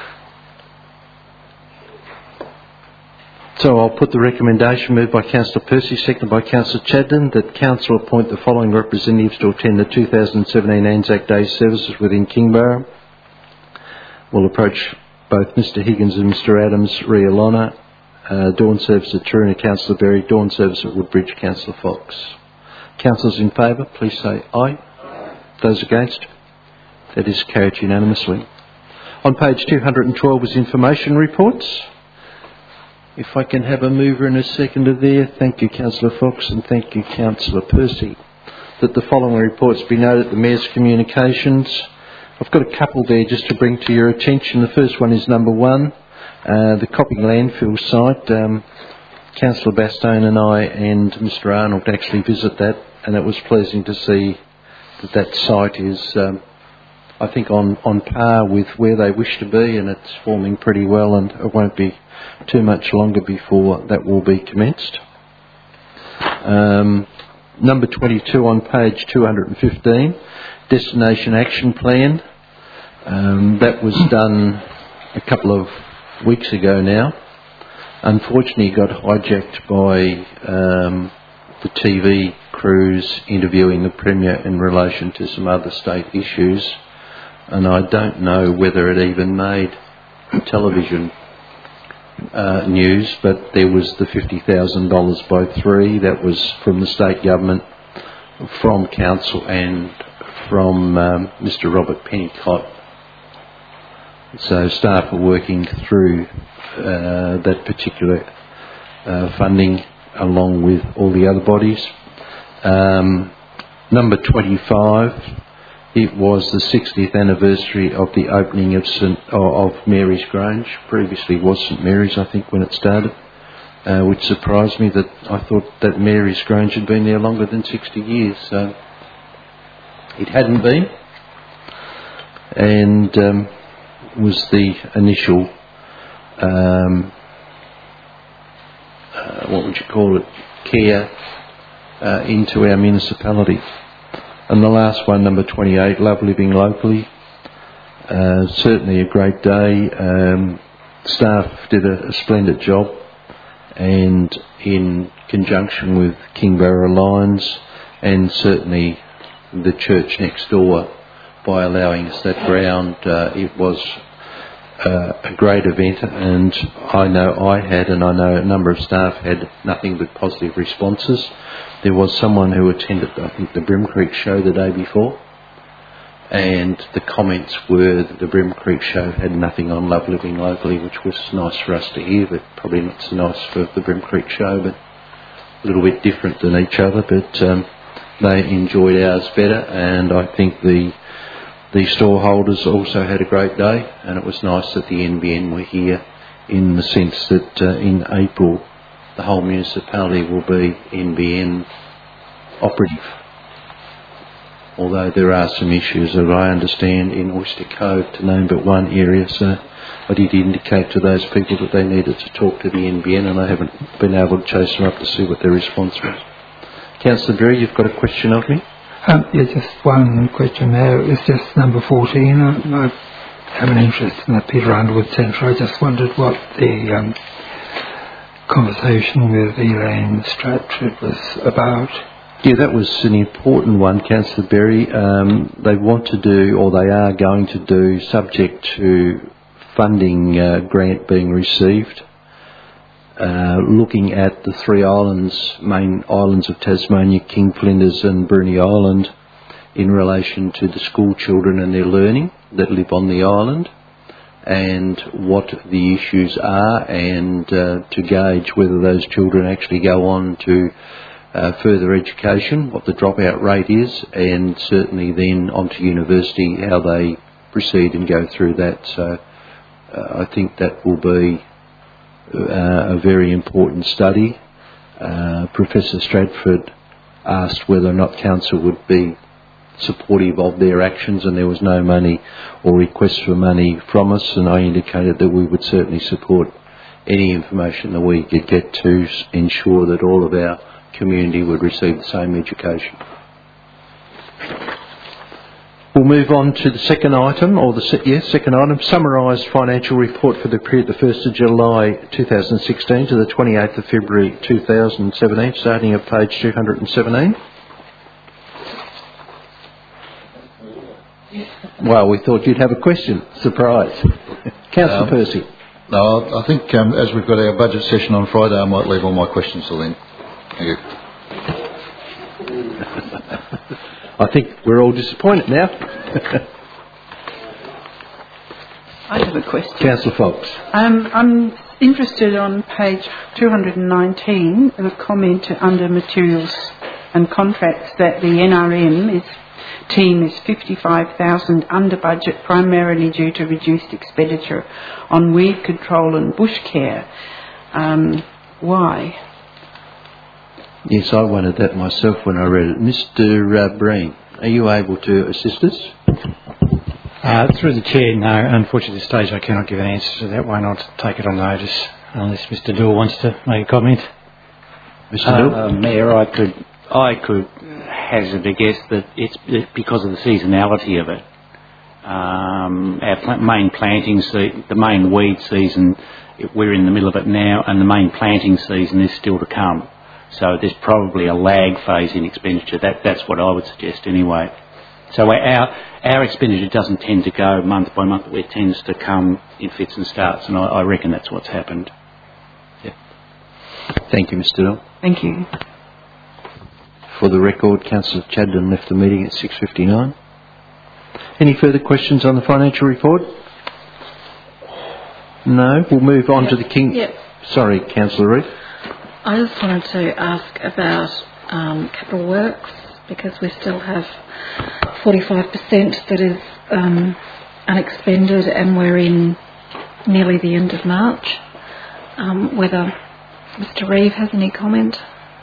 So I'll put the recommendation moved by Councillor Percy, seconded by Councillor Chadden, that Council appoint the following representatives to attend the two thousand seventeen Anzac Day services within Kingborough. We'll approach both Mister Higgins and Mister Adams, re Alonna, uh, dawn service at Taroona, Councillor Berry, dawn service at Woodbridge, Councillor Fox. Councillors in favour, please say aye. Aye. Those against? That is carried unanimously. On page two hundred twelve is information reports. If I can have a mover and a seconder there. Thank you, Councillor Fox, and thank you, Councillor Percy. That the following reports be noted at the Mayor's Communications. I've got a couple there just to bring to your attention. The first one is number one, uh, the Copping landfill site. Um, Councillor Bastone and I and Mister Arnold actually visit that, and it was pleasing to see that that site is, um, I think, on, on par with where they wish to be, and it's forming pretty well, and it won't be too much longer before that will be commenced. Um, number twenty-two on page two hundred fifteen, Destination Action Plan. Um, that was done a couple of weeks ago now. Unfortunately, it got hijacked by um, the T V crews interviewing the Premier in relation to some other state issues. and I don't know whether it even made television uh, news, but there was the fifty thousand dollars by three. That was from the state government, from council, and from um, Mister Robert Pennicott. So staff are working through uh, that particular uh, funding along with all the other bodies. Um, number twenty-five, it was the sixtieth anniversary of the opening of St of Mary's Grange. Previously it was St Mary's, I think, when it started, uh, which surprised me that I thought that Mary's Grange had been there longer than sixty years. So it hadn't been, and um, was the initial, um, uh, what would you call it, care uh, into our municipality. And the last one, number twenty-eight, Love Living Locally. Uh, certainly a great day. Um, staff did a, a splendid job, and in conjunction with Kingborough Lions and certainly the church next door, by allowing us that ground, uh, it was uh, a great event, and I know I had, and I know a number of staff had, nothing but positive responses. There was someone who attended, I think, the Brim Creek show the day before, and the comments were that the Brim Creek show had nothing on Love Living Locally, which was nice for us to hear, but probably not so nice for the Brim Creek show, but a little bit different than each other. But um, they enjoyed ours better, and I think the the store holders also had a great day, and it was nice that the N B N were here, in the sense that uh, in April the whole municipality will be N B N operative. Although there are some issues that I understand in Oyster Cove, to name but one area, so I did indicate to those people that they needed to talk to the N B N, and I haven't been able to chase them up to see what their response was. Councillor Berry, you've got a question of me? Um, yeah, just one question there. It's just number fourteen. I, I have an interest in the Peter Underwood Centre. I just wondered what the um, conversation with Elaine Stratford was about. Yeah, that was an important one, Councillor Berry. Um, they want to do, or they are going to do, subject to funding uh, grant being received, uh, looking at the three islands, main islands of Tasmania, King Flinders and Bruny Island, in relation to the school children and their learning that live on the island, and what the issues are, and uh, to gauge whether those children actually go on to Uh, further education, what the dropout rate is, and certainly then onto university, how they proceed and go through that. So uh, I think that will be uh, a very important study. Uh, Professor Stratford asked whether or not council would be supportive of their actions, and there was no money or request for money from us, and I indicated that we would certainly support any information that we could get to ensure that all of our community would receive the same education. We'll move on to the second item, or the yes, second item, summarised financial report for the period the first of July two thousand sixteen to the twenty-eighth of February two thousand seventeen, starting at page two hundred seventeen. Well, we thought you'd have a question. Surprise. Councillor um, Percy. No, I think um, as we've got our budget session on Friday, I might leave all my questions till then. Thank you. I think we're all disappointed now. I have a question. Councillor Fox. Um, I'm interested on page two hundred nineteen, the comment under materials and contracts that the N R M is, team is fifty-five thousand under budget, primarily due to reduced expenditure on weed control and bush care. Um, why? Yes, I wondered that myself when I read it. Mister Uh, Breen, are you able to assist us? Uh, through the Chair, no. Unfortunately, at this stage I cannot give an answer to that. Why not take it on notice unless Mister Doyle wants to make a comment? Mister Doyle? Uh, uh, Mayor, I could, I could hazard a guess that it's because of the seasonality of it. Um, our pl- main planting se- the main weed season, we're in the middle of it now, and the main planting season is still to come. So there's probably a lag phase in expenditure. That, that's what I would suggest anyway. So our our expenditure doesn't tend to go month by month. It tends to come in fits and starts, and I, I reckon that's what's happened. Yeah. Thank you, Mister Hill. Thank you. For the record, Councillor Chadden left the meeting at six fifty-nine. Any further questions on the financial report? No. We'll move on yep. to the King. Yep. Sorry, Councillor Reid. I just wanted to ask about um, capital works, because we still have forty-five percent that is um, unexpended, and we're in nearly the end of March. Um, whether Mister Reeve has any comment?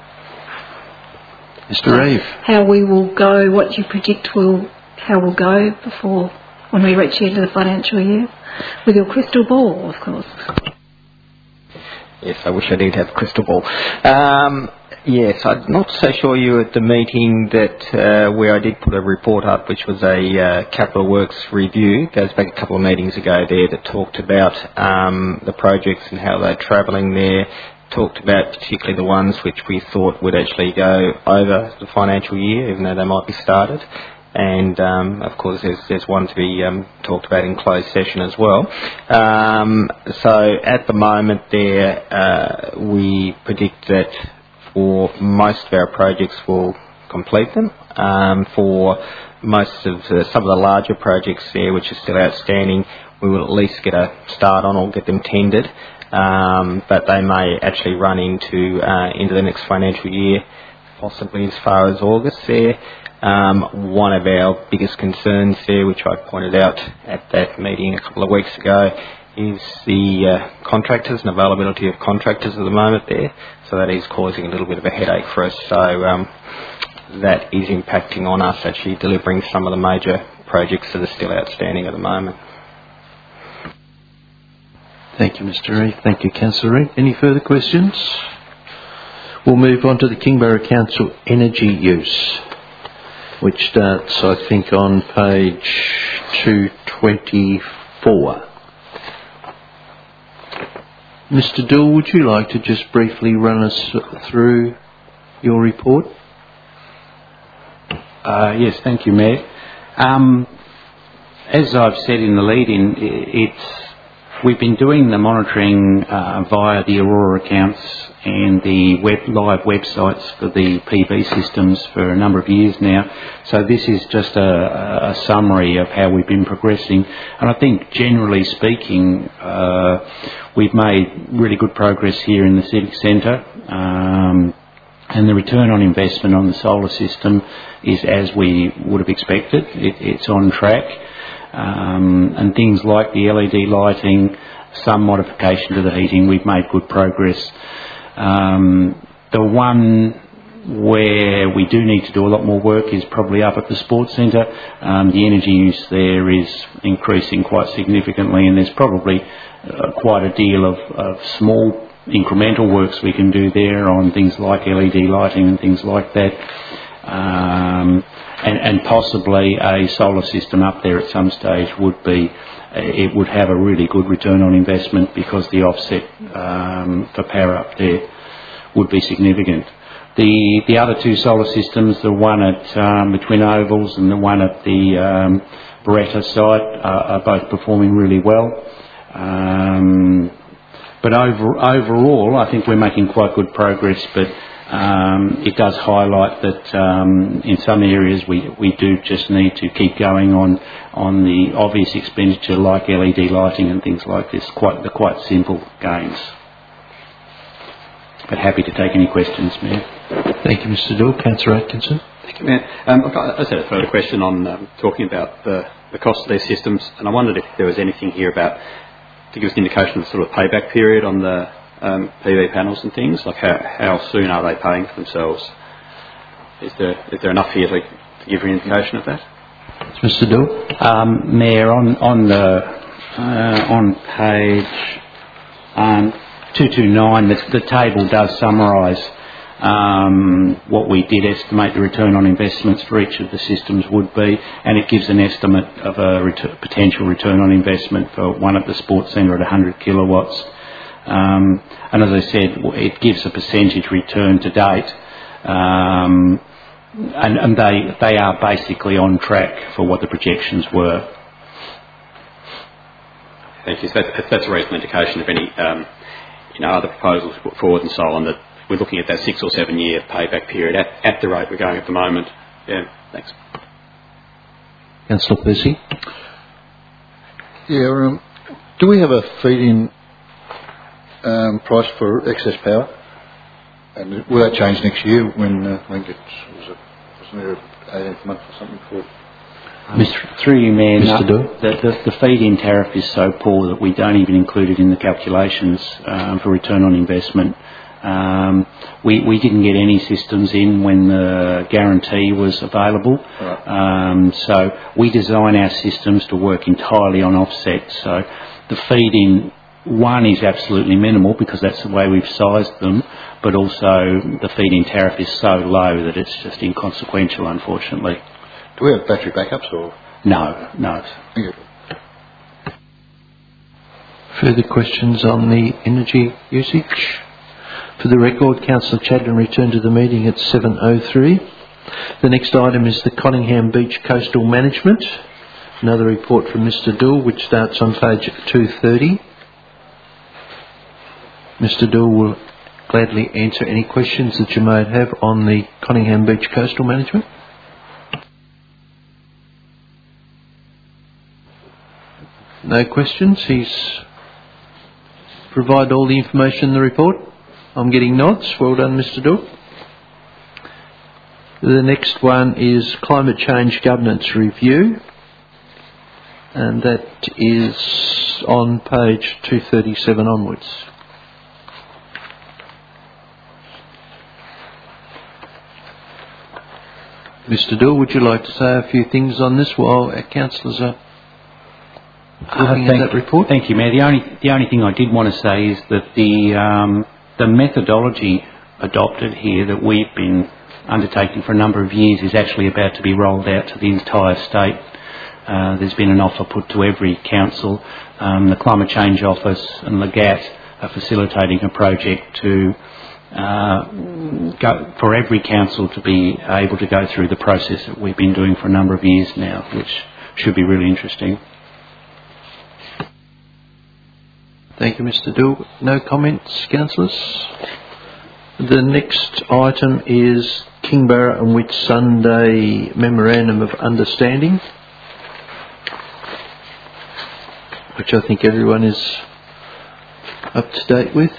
Mister Reeve. How we will go, what you predict will, how we'll go before, when we reach the end of the financial year, with your crystal ball, of course. Yes, I wish I did have a crystal ball. Um, yes, I'm not so sure you were at the meeting that uh, where I did put a report up, which was a uh, capital works review. It goes back a couple of meetings ago there that talked about um, the projects and how they're travelling there. Talked about particularly the ones which we thought would actually go over the financial year, even though they might be started. And, um, of course, there's, there's one to be um, talked about in closed session as well. Um, so at the moment there, uh, we predict that for most of our projects we'll complete them. Um, for most of the, some of the larger projects there, which are still outstanding, we will at least get a start on or get them tendered. Um, but they may actually run into uh, into the next financial year, possibly as far as August there. Um, one of our biggest concerns there, which I pointed out at that meeting a couple of weeks ago, is the uh, contractors and availability of contractors at the moment there. So that is causing a little bit of a headache for us. So um, that is impacting on us actually delivering some of the major projects that are still outstanding at the moment. Thank you, Mister Reeve. Thank you, Councillor Reid. Any further questions? We'll move on to the Kingborough Council energy use, which starts, I think, on page two twenty-four. Mister Dill, would you like to just briefly run us through your report? Uh, yes, thank you, Mayor. Um, as I've said in the lead-in, it's we've been doing the monitoring uh, via the Aurora accounts and the web, live websites for the P V systems for a number of years now. So this is just a, a summary of how we've been progressing. And I think, generally speaking, uh, we've made really good progress here in the Civic Centre. Um, and the return on investment on the solar system is as we would have expected. It, it's on track. Um, and things like the L E D lighting, some modification to the heating, we've made good progress. Um, the one where we do need to do a lot more work is probably up at the sports centre. Um, the energy use there is increasing quite significantly, and there's probably uh, quite a deal of, of small incremental works we can do there on things like L E D lighting and things like that. Um, and, and possibly a solar system up there at some stage would be, it would have a really good return on investment, because the offset um, for power up there would be significant. The the other two solar systems, the one at um, the Twin Ovals and the one at the um, Beretta site, are, are both performing really well. Um, but over, overall, I think we're making quite good progress, but Um, it does highlight that um, in some areas we, we do just need to keep going on on the obvious expenditure like L E D lighting and things like this, quite the quite simple gains. But happy to take any questions, Mayor. Thank you, Mister Dill. Councillor Atkinson. Thank you, Mayor. Um, I just had a further question on um, talking about the, the cost of these systems, and I wondered if there was anything here about to give us an indication of the sort of payback period on the Um, P V panels and things, like how, how soon are they paying for themselves? Is there is there enough here to, to give you an indication of that? Mister Dill? Um, Mayor, on on the uh, on page um, two twenty-nine, the, the table does summarise um, what we did estimate the return on investments for each of the systems would be, and it gives an estimate of a ret- potential return on investment for one at the sports centre at one hundred kilowatts. Um, and as I said, it gives a percentage return to date. Um, and, and they they are basically on track for what the projections were. Thank you. So that's, that's a reasonable indication of any um, you know, other proposals put forward and so on, that we're looking at that six or seven year payback period at, at the rate we're going at the moment. Yeah, thanks. Councillor Percy. Yeah, um, do we have a feed-in um, price for excess power? And will that change next year when uh, when it was it wasn't there eighteenth month or something for? Mister Through you, Mayor, Mister no, Doyle? the, the, the feed-in tariff is so poor that we don't even include it in the calculations um, for return on investment. Um, we, we didn't get any systems in when the guarantee was available. Right. Um, so we design our systems to work entirely on offset. So the feed-in, one, is absolutely minimal because that's the way we've sized them, but also the feed-in tariff is so low that it's just inconsequential, unfortunately. Do we have battery backups or? No, no. Thank you. Further questions on the energy usage? For the record, Councillor Chadden returned to the meeting at seven oh three. The next item is the Conningham Beach Coastal Management. Another report from Mister Dool, which starts on page two thirty. Mister Dool will gladly answer any questions that you might have on the Conningham Beach Coastal Management. No questions. He's provided all the information in the report. I'm getting nods. Well done, Mister Dool. The next one is Climate Change Governance Review, and that is on page two thirty-seven onwards. Mister Dool, would you like to say a few things on this while our councillors are looking Uh, at that report? Thank you, Mayor. The only, the only thing I did want to say is that the, um, the methodology adopted here that we've been undertaking for a number of years is actually about to be rolled out to the entire state. Uh, there's been an offer put to every council. Um, the Climate Change Office and Legat are facilitating a project to uh, go, for every council to be able to go through the process that we've been doing for a number of years now, which should be really interesting. Thank you, Mister Dool. No comments, councillors? The next item is Kingborough and Whitsunday Memorandum of Understanding, which I think everyone is up to date with.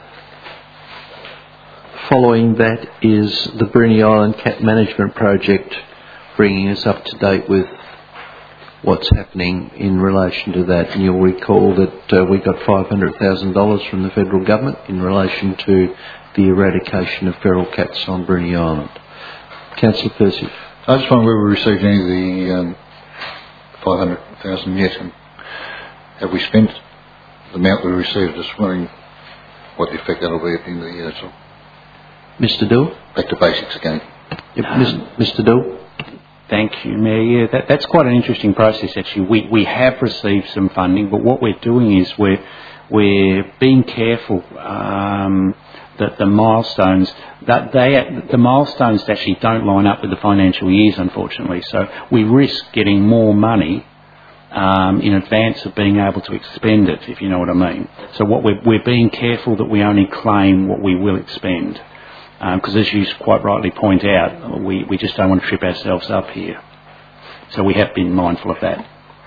Following that is the Bruny Island Cat Management Project, bringing us up to date with what's happening in relation to that. And you'll recall that uh, we got five hundred thousand dollars from the federal government in relation to the eradication of feral cats on Bruny Island. Councillor Percy. I just wonder whether we received any of the um, five hundred thousand dollars yet, and have we spent the amount we received? Just wondering what the effect that'll be at the end of the year, that's all. Mister Dool? Back to basics again. Yep, um, Mister Dool? Thank you, Mayor. Yeah, that, that's quite an interesting process, actually. We we have received some funding, but what we're doing is we're we're being careful um, that the milestones that they the milestones actually don't line up with the financial years, unfortunately. So we risk getting more money um, in advance of being able to expend it, if you know what I mean. So what we're we're being careful that we only claim what we will expend. Because um, as you quite rightly point out, we, we just don't want to trip ourselves up here. So we have been mindful of that.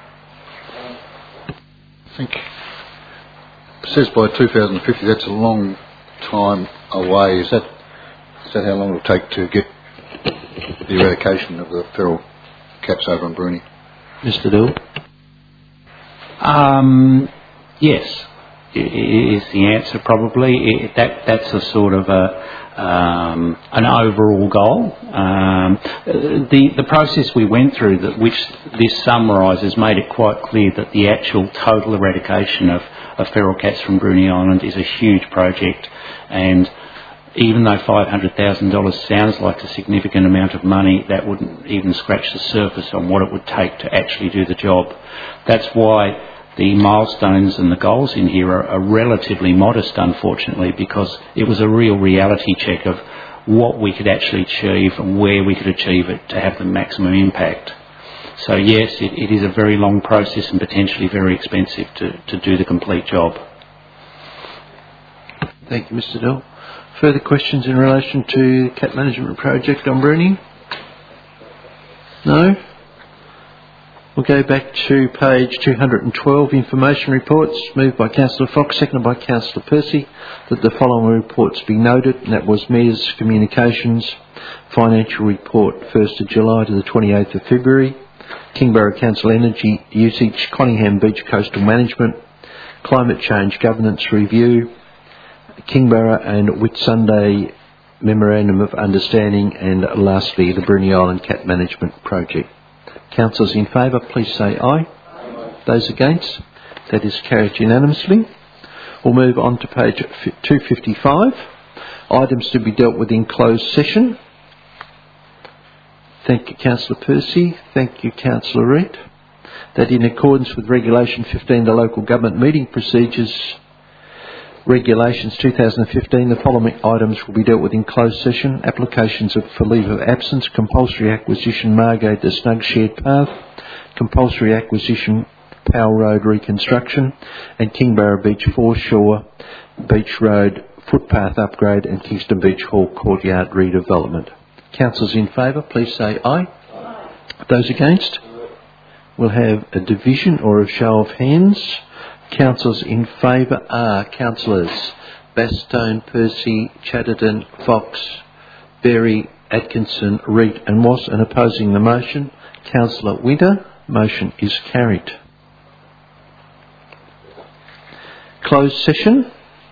I think it says by two thousand fifty, that's a long time away. Is that is that how long it will take to get the eradication of the feral cats over on Bruny? Mister Dool? Um, yes, is the answer probably. It, that That's a sort of a Um, an overall goal. Um, the the process we went through, that which this summarises, made it quite clear that the actual total eradication of, of feral cats from Bruny Island is a huge project, and even though five hundred thousand dollars sounds like a significant amount of money, that wouldn't even scratch the surface on what it would take to actually do the job. That's why the milestones and the goals in here are, are relatively modest, unfortunately, because it was a real reality check of what we could actually achieve and where we could achieve it to have the maximum impact. So yes, it, it is a very long process and potentially very expensive to, to do the complete job. Thank you, Mister Dell. Further questions in relation to the cat management project on Bruni? No? We'll go back to page two hundred twelve, information reports, moved by Councillor Fox, seconded by Councillor Percy, that the following reports be noted, and that was Mayor's Communications, Financial Report, first of July to the twenty-eighth of February, Kingborough Council Energy Usage, Conningham Beach Coastal Management, Climate Change Governance Review, Kingborough and Whitsunday Memorandum of Understanding, and lastly the Bruni Island Cat Management Project. Councillors in favour, please say aye. Aye. Those against? That is carried unanimously. We'll move on to page two fifty-five. Items to be dealt with in closed session. Thank you, Councillor Percy. Thank you, Councillor Reid. That in accordance with Regulation fifteen, the Local Government Meeting Procedures Regulations two thousand fifteen, the following items will be dealt with in closed session: applications of, for leave of absence, compulsory acquisition Margate the Snug Shared Path, compulsory acquisition Powell Road reconstruction, and Kingborough Beach Foreshore Beach Road footpath upgrade and Kingston Beach Hall courtyard redevelopment. Councillors in favour, please say aye. Aye. Those against? We'll have a division or a show of hands. Councillors in favour are Councillors Bastone, Percy, Chatterton, Fox, Berry, Atkinson, Reid and Moss, and opposing the motion, Councillor Winter. Motion is carried. Closed session.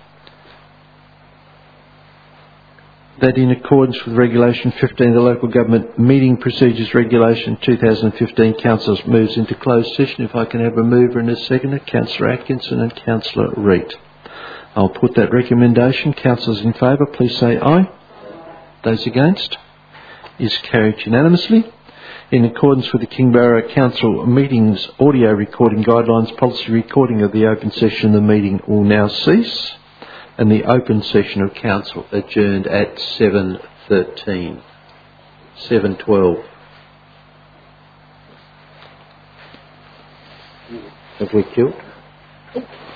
That in accordance with Regulation fifteen, the Local Government Meeting Procedures Regulation two thousand fifteen, Councillors moves into closed session. If I can have a mover and a seconder, Councillor Atkinson and Councillor Reid. I'll put that recommendation. Councillors in favour, please say aye. Those against? Is carried unanimously. In accordance with the Kingborough Council Meetings Audio Recording Guidelines, policy recording of the open session, the meeting will now cease, and the open session of Council adjourned at seven thirteen. seven twelve. Have we killed?